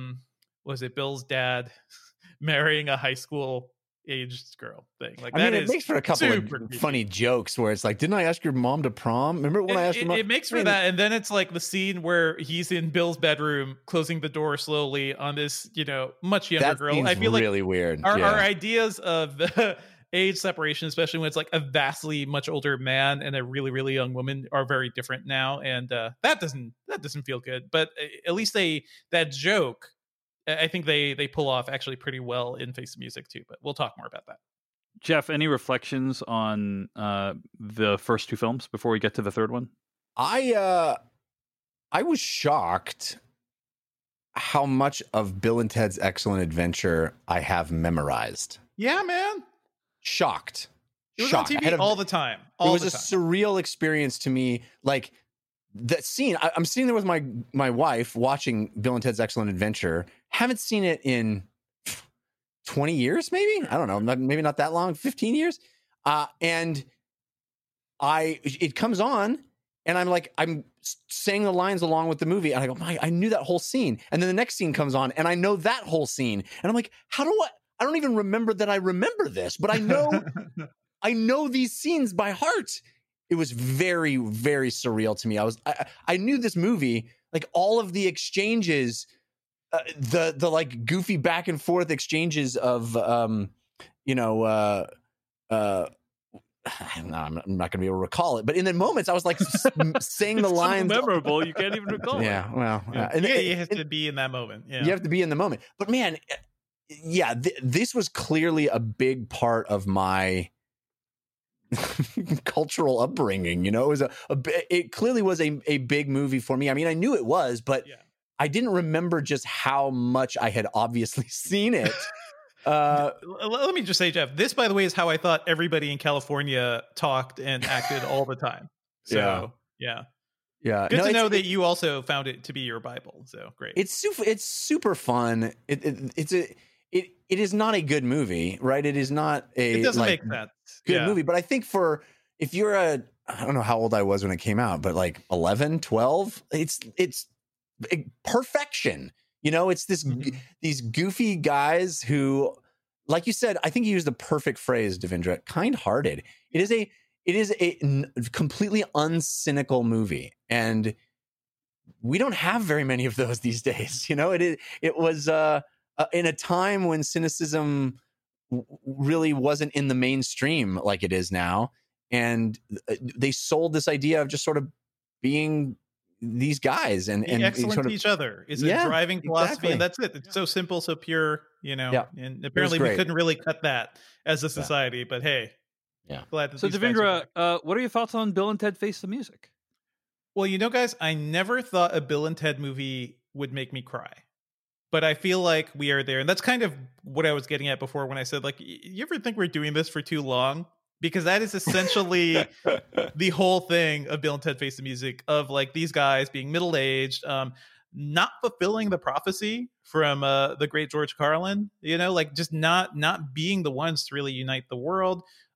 was it Bill's dad marrying a high school aged girl thing. Like I mean, it makes for a couple of funny jokes where it's like, didn't I ask your mom to prom? Remember when I asked your mom? It makes for that. And then it's like the scene where he's in Bill's bedroom, closing the door slowly on this, much younger girl. I feel really weird. Our ideas of the age separation, especially when it's like a vastly much older man and a really, really young woman, are very different now. And that doesn't feel good. But at least that joke, I think they pull off actually pretty well in Face the Music too, but we'll talk more about that. Jeff, any reflections on the first two films before we get to the third one? I was shocked how much of Bill and Ted's Excellent Adventure I have memorized. Yeah, man. Shocked. It was on TV all the time. It was a surreal experience to me. Like that scene, I'm sitting there with my wife watching Bill and Ted's Excellent Adventure. Haven't seen it in 20 years, maybe? I don't know. Maybe not that long, 15 years. And it comes on and I'm saying the lines along with the movie. And I go, I knew that whole scene. And then the next scene comes on and I know that whole scene. And I'm like, I don't even remember that I remember this, but I know, I know these scenes by heart. It was very, very surreal to me. I knew this movie, like all of the exchanges, the like goofy back and forth exchanges of, I'm not going to be able to recall it, but in the moments I was like saying the lines. Memorable. You can't even recall. Yeah. Well, you have to be in that moment. Yeah. You have to be in the moment, but man, this was clearly a big part of my cultural upbringing. It was it clearly was a big movie for me. I mean, I knew it was, but I didn't remember just how much I had obviously seen it. Let me just say, Jeff, this, by the way, is how I thought everybody in California talked and acted all the time. So, yeah. Good to know that you also found it to be your Bible. So great. It's super fun. It is not a good movie, right? It is not it doesn't make sense. Good movie. But I think if you're I don't know how old I was when it came out, but like 11, 12, it's perfection. It's these goofy guys who, like you said, I think you used the perfect phrase, Devindra, kind-hearted. It is a completely uncynical movie, and we don't have very many of those these days. It was in a time when cynicism really wasn't in the mainstream like it is now, and they sold this idea of just sort of being these guys and excellent sort of, to each other is a driving philosophy, and that's it. It's so simple, so pure, and apparently we couldn't really cut that as a society, but hey, glad that. So Devindra, what are your thoughts on Bill and Ted Face the Music? Well, guys, I never thought a Bill and Ted movie would make me cry, but I feel like we are there, and that's kind of what I was getting at before when I said, like, you ever think we're doing this for too long? Because that is essentially the whole thing of Bill and Ted Face the Music, of like these guys being middle-aged, not fulfilling the prophecy from the great George Carlin, like just not being the ones to really unite the world.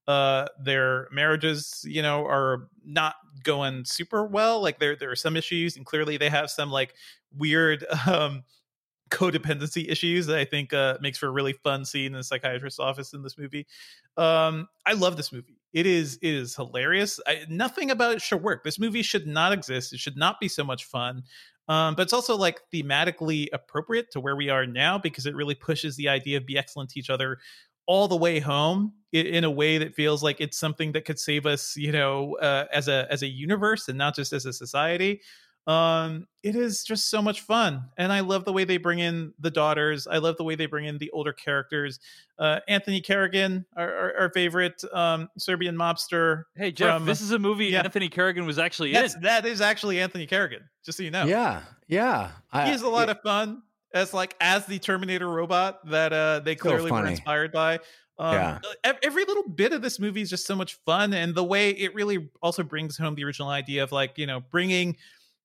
their marriages, are not going super well. Like there are some issues, and clearly they have some like weird codependency issues that I think makes for a really fun scene in the psychiatrist's office in this movie. I love this movie. It is hilarious. Nothing about it should work. This movie should not exist. It should not be so much fun. But it's also like thematically appropriate to where we are now, because it really pushes the idea of be excellent to each other all the way home in a way that feels like it's something that could save us, as a universe and not just as a society. It is just so much fun, and I love the way they bring in the daughters. I love the way they bring in the older characters. Anthony Carrigan, our favorite Serbian mobster. Hey Jeff, this is a movie Anthony Carrigan was actually in. That is actually Anthony Carrigan, just so you know. Yeah He's a lot of fun as the Terminator robot that they clearly were inspired by. Every little bit of this movie is just so much fun, and the way it really also brings home the original idea of bringing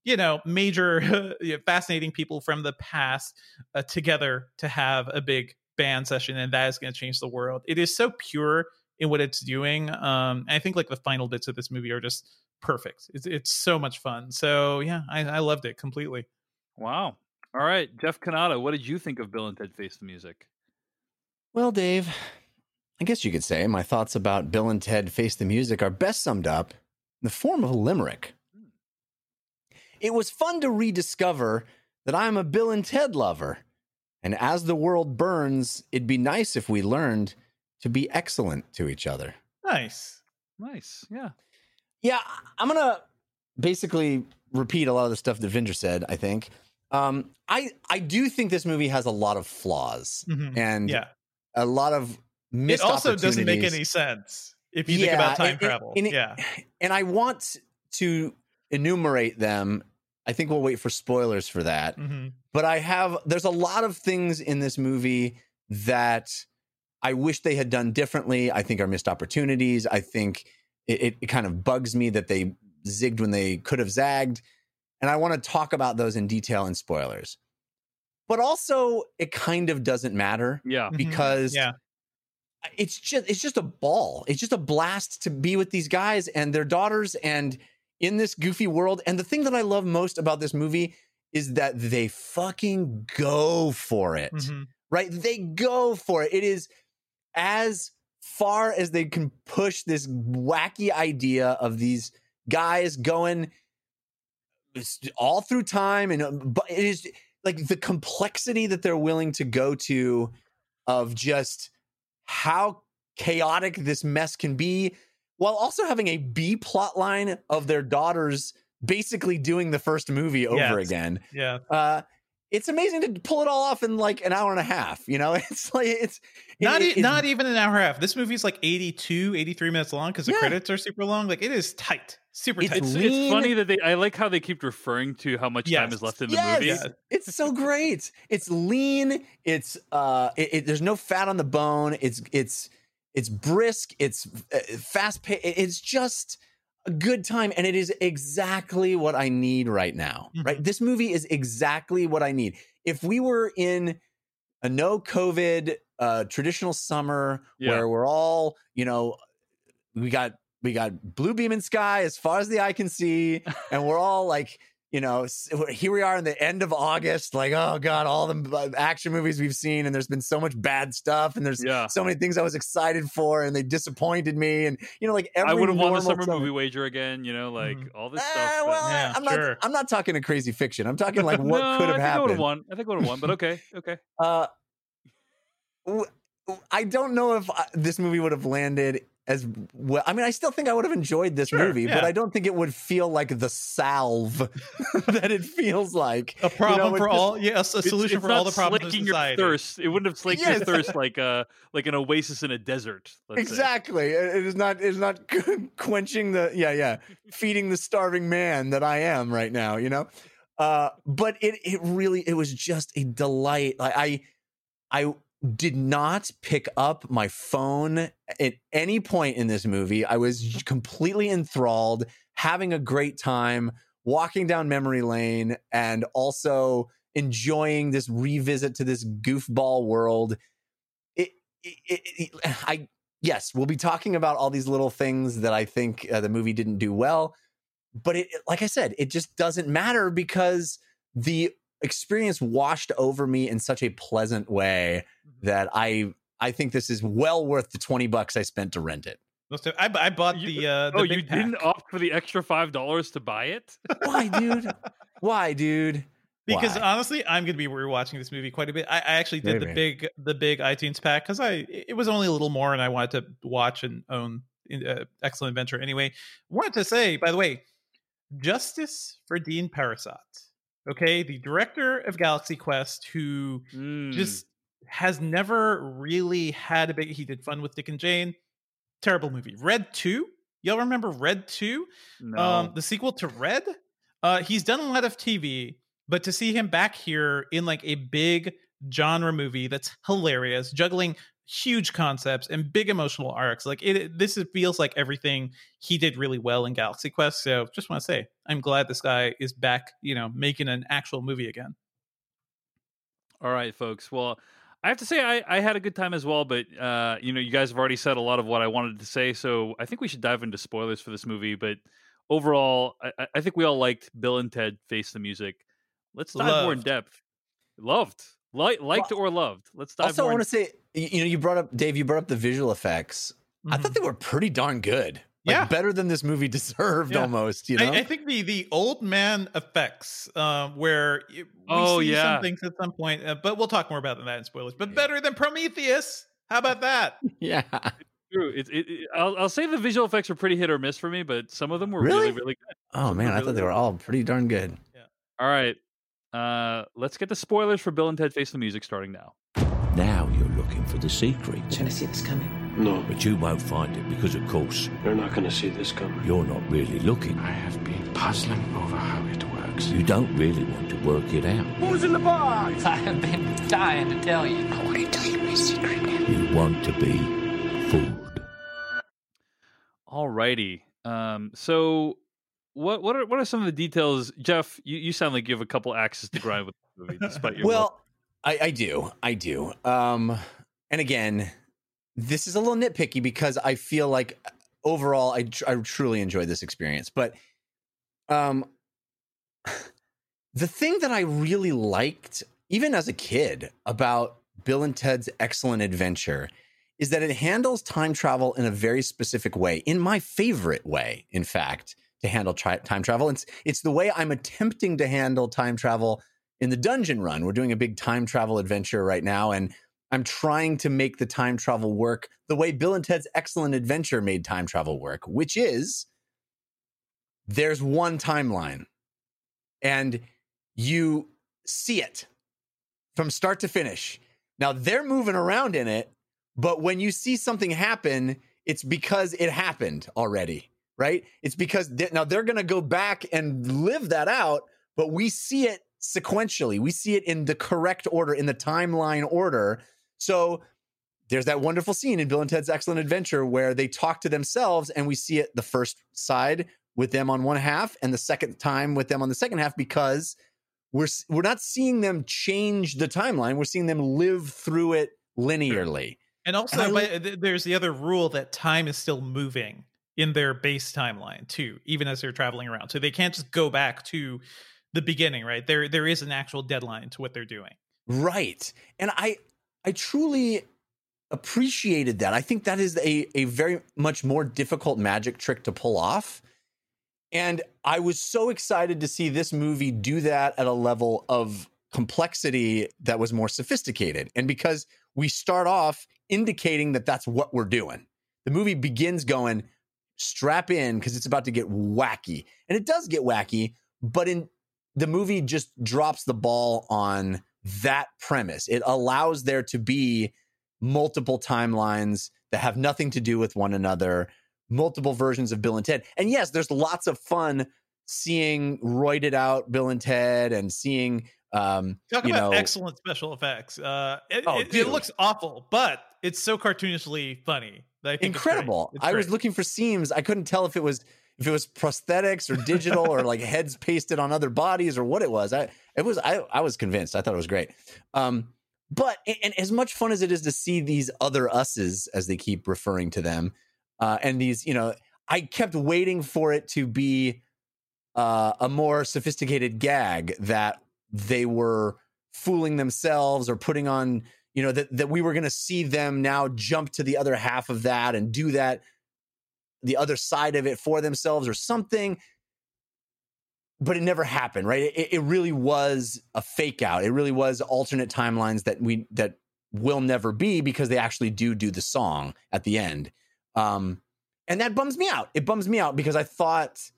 major fascinating people from the past together to have a big band session, and that is going to change the world. It is so pure in what it's doing. I think the final bits of this movie are just perfect. It's so much fun. So yeah, I loved it completely. Wow. All right, Jeff Kanata, what did you think of Bill and Ted Face the Music? Well, Dave, I guess you could say my thoughts about Bill and Ted Face the Music are best summed up in the form of a limerick. It was fun to rediscover that I'm a Bill and Ted lover. And as the world burns, it'd be nice if we learned to be excellent to each other. Nice. Yeah. Yeah, I'm going to basically repeat a lot of the stuff that Vinder said, I think. I do think this movie has a lot of flaws and a lot of missed opportunities. It also doesn't make any sense if you think about time travel. And I want to enumerate them. I think we'll wait for spoilers for that. But there's a lot of things in this movie that I wish they had done differently. I think are missed opportunities. I think it kind of bugs me that they zigged when they could have zagged. And I want to talk about those in detail in spoilers. But also it kind of doesn't matter. Yeah. Because it's just a ball. It's just a blast to be with these guys and their daughters and in this goofy world. And the thing that I love most about this movie is that they fucking go for it, right? They go for it. It is as far as they can push this wacky idea of these guys going all through time. And but it is like the complexity that they're willing to go to of just how chaotic this mess can be, while also having a B plot line of their daughters basically doing the first movie over again. Yeah. It's amazing to pull it all off in like an hour and a half. It's like, it's not even an hour and a half. This movie's like 83 minutes long because the credits are super long. Like it is tight, super tight. It's funny that I like how they keep referring to how much time is left in the movie. Yeah. It's so great. It's lean. It's there's no fat on the bone. It's brisk, it's fast paced, it's just a good time, and it is exactly what I need right now, right? This movie is exactly what I need. If we were in a no COVID traditional summer where we're all, we got blue beam in sky as far as the eye can see, and we're all like, here we are in the end of August, like, oh God, all the action movies we've seen, and there's been so much bad stuff, and there's so many things I was excited for, and they disappointed me, and like every I would have won the summer movie wager again, all this stuff. Well, I'm not talking a crazy fiction. I'm talking like what could have happened. I think I would have won, but okay. I don't know if this movie would have landed as well. I mean, I still think I would have enjoyed this movie, but I don't think it would feel like the salve that it feels like. A problem for all, a solution for all the problems in society. Your thirst. It wouldn't have slaked your thirst like an oasis in a desert. Exactly. It is not quenching feeding the starving man that I am right now, But it was just a delight. I did not pick up my phone at any point in this movie. I was completely enthralled, having a great time, walking down memory lane, and also enjoying this revisit to this goofball world. yes, we'll be talking about all these little things that I think the movie didn't do well. But it, like I said, it just doesn't matter because the experience washed over me in such a pleasant way that I think this is well worth the $20 I spent to rent it. I bought the you big pack. didn't opt for the extra $5 to buy it? Why, dude? Why, dude? Because Why? honestly, I'm going to be rewatching this movie quite a bit. I actually did the big iTunes pack because it was only a little more, and I wanted to watch and own Excellent Adventure anyway. Wanted to say, by the way, justice for Dean Parasot. Okay, the director of Galaxy Quest, who just has never really had a big. He did Fun with Dick and Jane. Terrible movie. Red 2. Y'all remember Red 2? No. The sequel to Red. He's done a lot of TV, but to see him back here in like a big genre movie that's hilarious, juggling huge concepts and big emotional arcs, like this feels like everything he did really well in Galaxy Quest. So just want to say, I'm glad this guy is back, making an actual movie again. All right, folks. Well, I have to say I had a good time as well, but you guys have already said a lot of what I wanted to say, so I think we should dive into spoilers for this movie. But overall, I think we all liked Bill and Ted Face the Music. Let's dive more in depth. Loved. Liked or loved. Let's dive also, more. I want to say, you brought up, Dave, you brought up the visual effects. I thought they were pretty darn good. Better than this movie deserved, almost. I think the old man effects, where we see some things at some point, but we'll talk more about that in spoilers. But better than Prometheus. How about that? Yeah, true. I'll say the visual effects were pretty hit or miss for me, but some of them were really, really good. Oh man, I thought they were all pretty darn good. Yeah. All right, let's get the spoilers for Bill and Ted Face the Music starting now. Now you're looking for the secret. You're going to see this coming. No. But you won't find it because, of course, You're not going to see this coming. you're not really looking. I have been puzzling over how it works. You don't really want to work it out. Who's in the box? I have been dying to tell you. I want to tell you my secret now. You want to be fooled. All righty. So what are some of the details? Jeff, you sound like you have a couple axes to grind with the movie, despite your I do. And again, this is a little nitpicky because I feel like overall I truly enjoyed this experience. But the thing that I really liked, even as a kid, about Bill and Ted's Excellent Adventure is that it handles time travel in a very specific way, in my favorite way, in fact, to handle time travel. It's the way I'm attempting to handle time travel in the Dungeon Run. We're doing a big time travel adventure right now, and I'm trying to make the time travel work the way Bill and Ted's Excellent Adventure made time travel work, which is there's one timeline, and you see it from start to finish. Now, they're moving around in it, but when you see something happen, it's because it happened already, right? It's because now they're going to go back and live that out, but we see it sequentially. We see it in the correct order, in the timeline order. So there's that wonderful scene in Bill and Ted's Excellent Adventure where they talk to themselves, and we see it the first side with them on one half and the second time with them on the second half, because we're not seeing them change the timeline. We're seeing them live through it linearly. And also, there's the other rule that time is still moving in their base timeline too, even as they're traveling around. So they can't just go back to the beginning, right? There is an actual deadline to what they're doing. Right. And I truly appreciated that. I think that is a very much more difficult magic trick to pull off. And I was so excited to see this movie do that at a level of complexity that was more sophisticated. And because we start off indicating that that's what we're doing, the movie begins going, strap in, because it's about to get wacky. And it does get wacky, but the movie just drops the ball on that premise. It allows there to be multiple timelines that have nothing to do with one another, multiple versions of Bill and Ted. And yes, there's lots of fun seeing roided out Bill and Ted and seeing talk about excellent special effects. It looks awful, but it's so cartoonishly funny. I think incredible. It's I great. was looking for seams. I couldn't tell if it was prosthetics or digital or like heads pasted on other bodies or what it was. I was convinced. I thought it was great. But and as much fun as it is to see these other us's, as they keep referring to them, and these, I kept waiting for it to be a more sophisticated gag that they were fooling themselves or putting on, that we were going to see them now jump to the other half of that and do that, the other side of it for themselves or something. But it never happened, right? It really was a fake out. It really was alternate timelines that will never be, because they actually do the song at the end. And that bums me out. It bums me out because I thought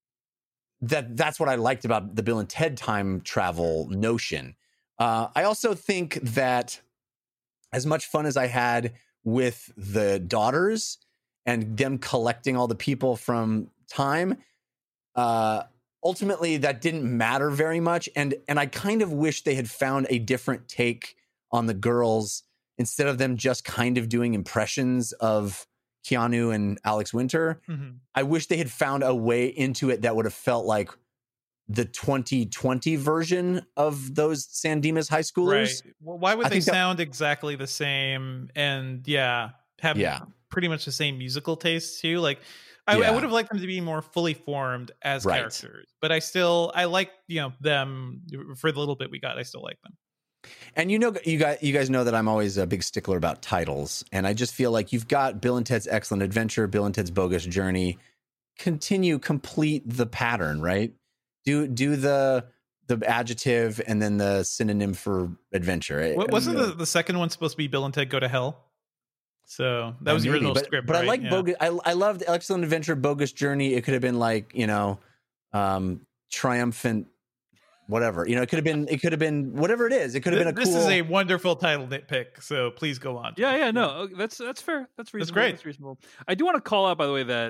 that's what I liked about the Bill and Ted time travel notion. I also think that as much fun as I had with the daughters and them collecting all the people from time, ultimately that didn't matter very much. And I kind of wish they had found a different take on the girls instead of them just kind of doing impressions of Keanu and Alex Winter. Mm-hmm. I wish they had found a way into it that would have felt like the 2020 version of those San Dimas high schoolers. Right. Well, why would they sound exactly the same and have pretty much the same musical taste too? Like I would have liked them to be more fully formed as characters, but I like, them for the little bit we got. I still like them. And you guys know that I'm always a big stickler about titles, and I just feel like you've got Bill and Ted's Excellent Adventure, Bill and Ted's Bogus Journey. Complete the pattern, right? Do the adjective and then the synonym for adventure. Wasn't the second one supposed to be Bill and Ted Go to Hell? So that was the original script. But right? I like Bogus. I loved Excellent Adventure, Bogus Journey. It could have been like, Triumphant. Whatever, it could have been whatever it is. It could have been This is a wonderful title nitpick, so please go on. No, that's fair. That's reasonable. That's great. That's reasonable. I do want to call out, by the way, that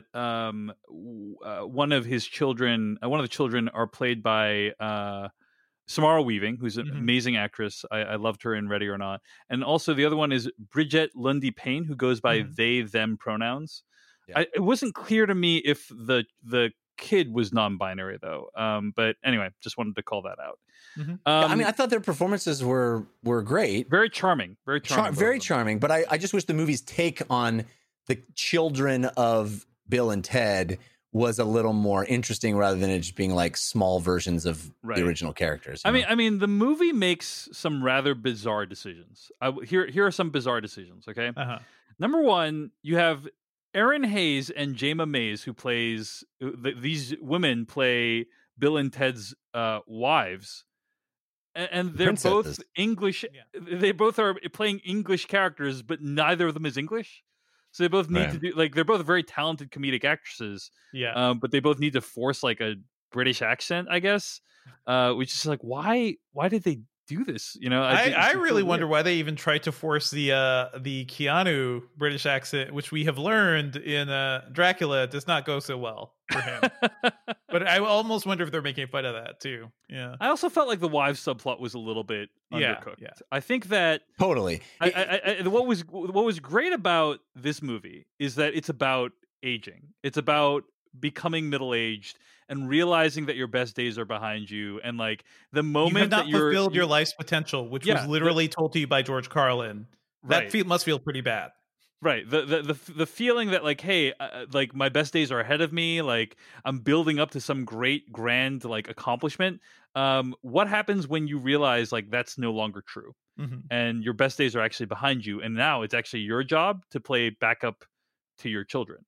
one of the children are played by Samara Weaving, who's an amazing actress. I loved her in Ready or Not, and also the other one is Bridget Lundy Payne, who goes by they them pronouns. Yeah. It wasn't clear to me if the kid was non-binary though, but anyway, just wanted to call that out. I thought their performances were great, very charming, very charming. But I just wish the movie's take on the children of Bill and Ted was a little more interesting, rather than it just being like small versions of the original characters. I mean, the movie makes some rather bizarre decisions. Here are some bizarre decisions. Okay, number one, you have Erin Hayes and Jayma Mays, who plays these women play Bill and Ted's wives, and they're both English. Yeah. They both are playing English characters, but neither of them is English. So they both need to do they're both very talented comedic actresses. Yeah, but they both need to force like a British accent, I guess. Which is like, why did they do this? I really wonder why they even tried to force the Keanu British accent, which we have learned in Dracula does not go so well for him. But I almost wonder if they're making fun of that too. Yeah, I also felt like the wives subplot was a little bit undercooked. Yeah. I think that totally. What was great about this movie is that it's about aging. It's about becoming middle-aged and realizing that your best days are behind you, and like the moment you have not fulfilled your life's potential, which was literally told to you by George Carlin. That must feel pretty bad. Right. The feeling that like, hey, like my best days are ahead of me. Like I'm building up to some great grand like accomplishment. What happens when you realize like that's no longer true, and your best days are actually behind you, and now it's actually your job to play backup to your children.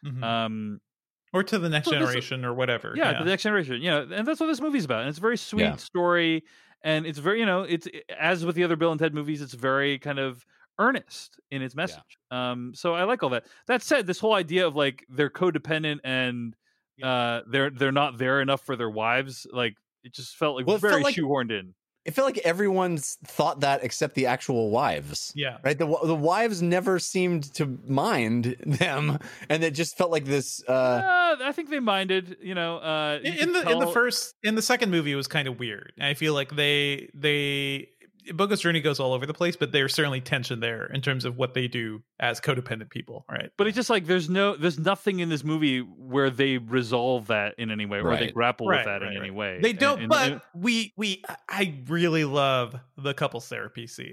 Or to the next generation or whatever. Yeah, to the next generation. And that's what this movie's about. And it's a very sweet story. And it's very, it's as with the other Bill and Ted movies, it's very kind of earnest in its message. So I like all that. That said, this whole idea of like they're codependent and they're not there enough for their wives, like it just felt like very shoehorned in. It felt like everyone's thought that except the actual wives. Yeah. Right? The wives never seemed to mind them, and it just felt like this I think they minded, in the second movie it was kind of weird. I feel like they Bogus Journey goes all over the place, but there's certainly tension there in terms of what they do as codependent people, right? But it's just like there's nothing in this movie where they resolve that in any way, or they grapple with that in any way. They don't. I really love the couples therapy scene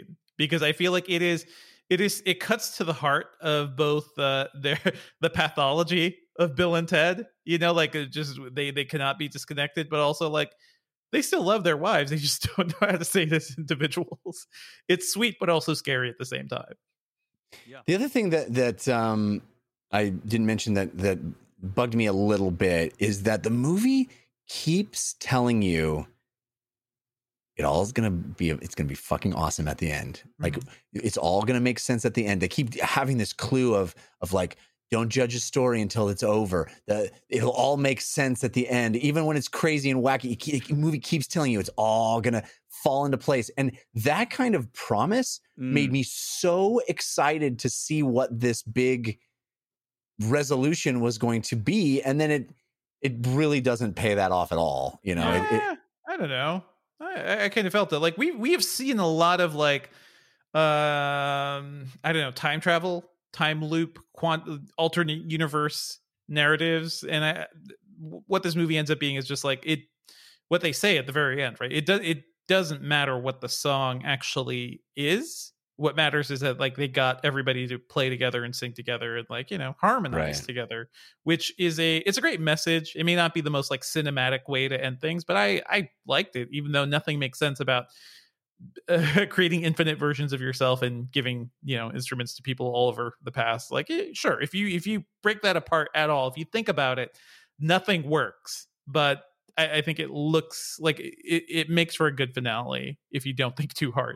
because I feel like it cuts to the heart of both the pathology of Bill and Ted. You know, like they cannot be disconnected, but also like they still love their wives. They just don't know how to say this as individuals. It's sweet, but also scary at the same time. Yeah. The other thing that I didn't mention that bugged me a little bit is that the movie keeps telling you it's gonna be fucking awesome at the end. Like it's all gonna make sense at the end. They keep having this clue of like, don't judge a story until it's over. It'll all make sense at the end, even when it's crazy and wacky. The movie keeps telling you it's all gonna fall into place, and that kind of promise made me so excited to see what this big resolution was going to be, and then it really doesn't pay that off at all. You know, I don't know. I kind of felt that like we have seen a lot of like I don't know, time travel, time loop, alternate universe narratives, and what this movie ends up being is just like what they say at the very end, right? It doesn't matter what the song actually is. What matters is that like they got everybody to play together and sing together and like, you know, harmonize together, which is it's a great message. It may not be the most like cinematic way to end things, but I liked it, even though nothing makes sense about creating infinite versions of yourself and giving, you know, instruments to people all over the past. Like, sure, if you break that apart at all, if you think about it, nothing works. But I think it looks like it makes for a good finale if you don't think too hard.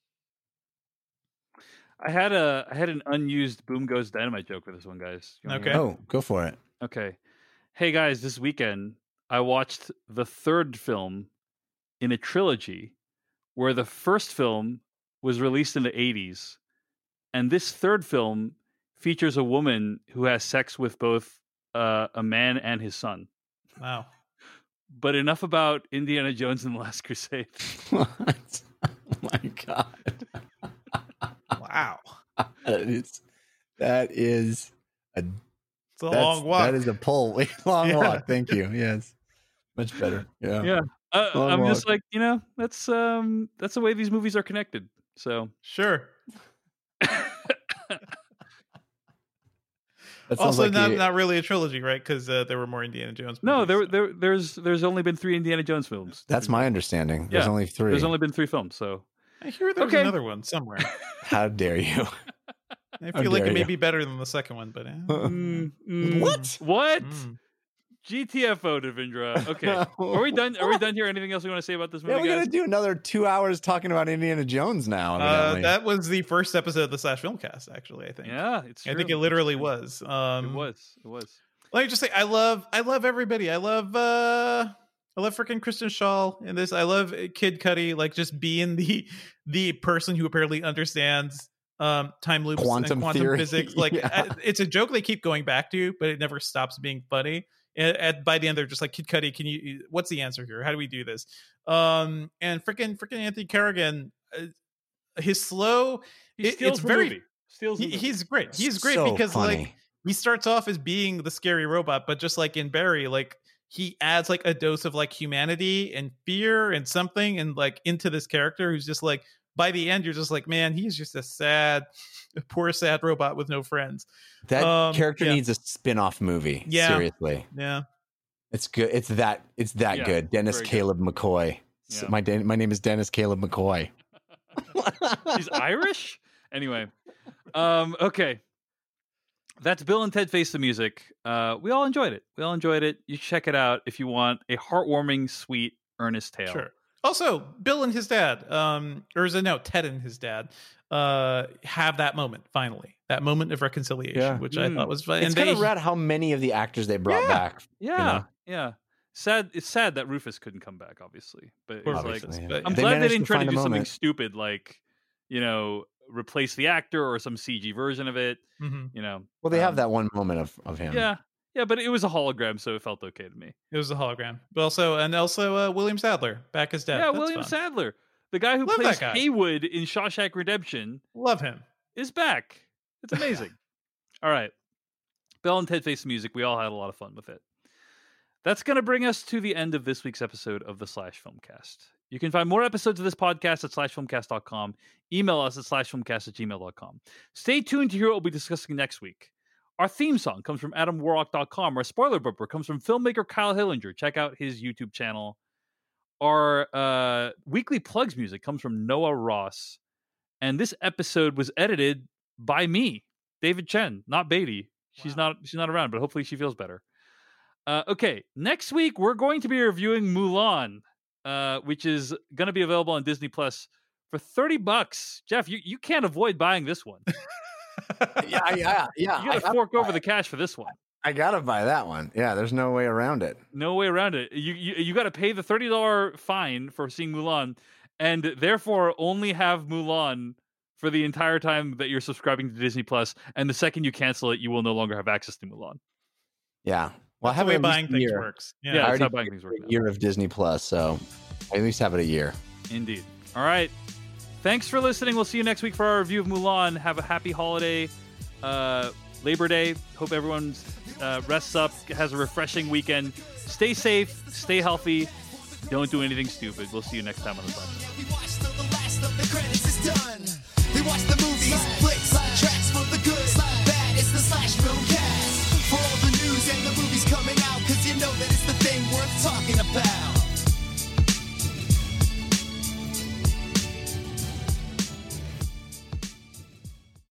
I had an unused Boom Goes Dynamite joke for this one, guys. Okay. Oh, go for it. Okay. Hey guys, this weekend I watched the third film in a trilogy where the first film was released in the 80s, and this third film features a woman who has sex with both a man and his son. Wow. But enough about Indiana Jones and the Last Crusade. What? Oh my God. Wow. That is it's a long walk. That is a pull. Long walk. Thank you. Yes. Much better. Yeah. Yeah. I'm walk. just like, you know, that's the way these movies are connected. So sure. Also, like not really a trilogy, right? Because there were more Indiana Jones movies. No, there's only been 3 Indiana Jones films. That's my understanding. There's only 3. There's only been 3 films. So I hear there's another one somewhere. How dare you? I feel like it may be better than the second one, but What? GTFO, Devindra. Okay, are we done? Are we done here? Anything else we want to say about this movie? Yeah, we're gonna do another 2 hours talking about Indiana Jones now. That was the first episode of the Slash Filmcast, actually. I think. Yeah, it's true. I think it literally was. It was. Let me just say, I love everybody. I love freaking Kristen Schaal in this. I love Kid Cudi, like just being the person who apparently understands time loops and quantum physics. Like it's a joke they keep going back to, but it never stops being funny. By the end, they're just like, Kid Cudi, what's the answer here? How do we do this? And freaking Anthony Carrigan, his slow, it's very, he's great. He's great so because funny. Like he starts off as being the scary robot, but just like in Barry, like he adds like a dose of like humanity and fear and something and like into this character who's just like, by the end, you're just like, man, he's just a poor, sad robot with no friends. That character needs a spin-off movie. Yeah. Seriously. Yeah. It's good. It's that good. Dennis Caleb McCoy. Yeah. My name is Dennis Caleb McCoy. He's Irish? Anyway. Okay. That's Bill and Ted Face the Music. We all enjoyed it. You check it out if you want a heartwarming, sweet, earnest tale. Sure. Also, Bill and his dad, Ted and his dad, have that moment finally. That moment of reconciliation, which I thought was fun. It's kind of rad how many of the actors they brought back. Yeah, yeah. Sad. It's sad that Rufus couldn't come back, obviously. But it's I'm they glad they didn't try to do something stupid like, you know, replace the actor or some CG version of it. Mm-hmm. You know. Well, they have that one moment of him. Yeah. Yeah, but it was a hologram, so it felt okay to me. It was a hologram. But also William Sadler back as dad. Yeah, That's William fun. Sadler. The guy who plays Haywood in Shawshank Redemption. Love him. Is back. It's amazing. All right. Bill and Ted Face the Music. We all had a lot of fun with it. That's going to bring us to the end of this week's episode of the Slash Filmcast. You can find more episodes of this podcast at /filmcast.com. Email us at /filmcast@gmail.com. Stay tuned to hear what we'll be discussing next week. Our theme song comes from AdamWarlock.com. Our spoiler bumper comes from filmmaker Kyle Hillinger. Check out his YouTube channel. Our weekly plugs music comes from Noah Ross. And this episode was edited by me, David Chen, not Beatty. She's not around, but hopefully she feels better. Okay, next week we're going to be reviewing Mulan, which is going to be available on Disney Plus for $30. Jeff, you can't avoid buying this one. Yeah. You got to fork over the cash for this one. I gotta buy that one. Yeah, there's no way around it. No way around it. You got to pay the $30 fine for seeing Mulan, and therefore only have Mulan for the entire time that you're subscribing to Disney Plus. And the second you cancel it, you will no longer have access to Mulan. Yeah. Well, that's the way buying things works. Yeah, that's how buying things works. A year of Disney Plus, so I at least have it a year. Indeed. All right. Thanks for listening. We'll see you next week for our review of Mulan. Have a happy holiday, Labor Day. Hope everyone rests up, has a refreshing weekend. Stay safe, stay healthy. Don't do anything stupid. We'll see you next time on the podcast. We watch till the last of the credits is done. We watch the movies.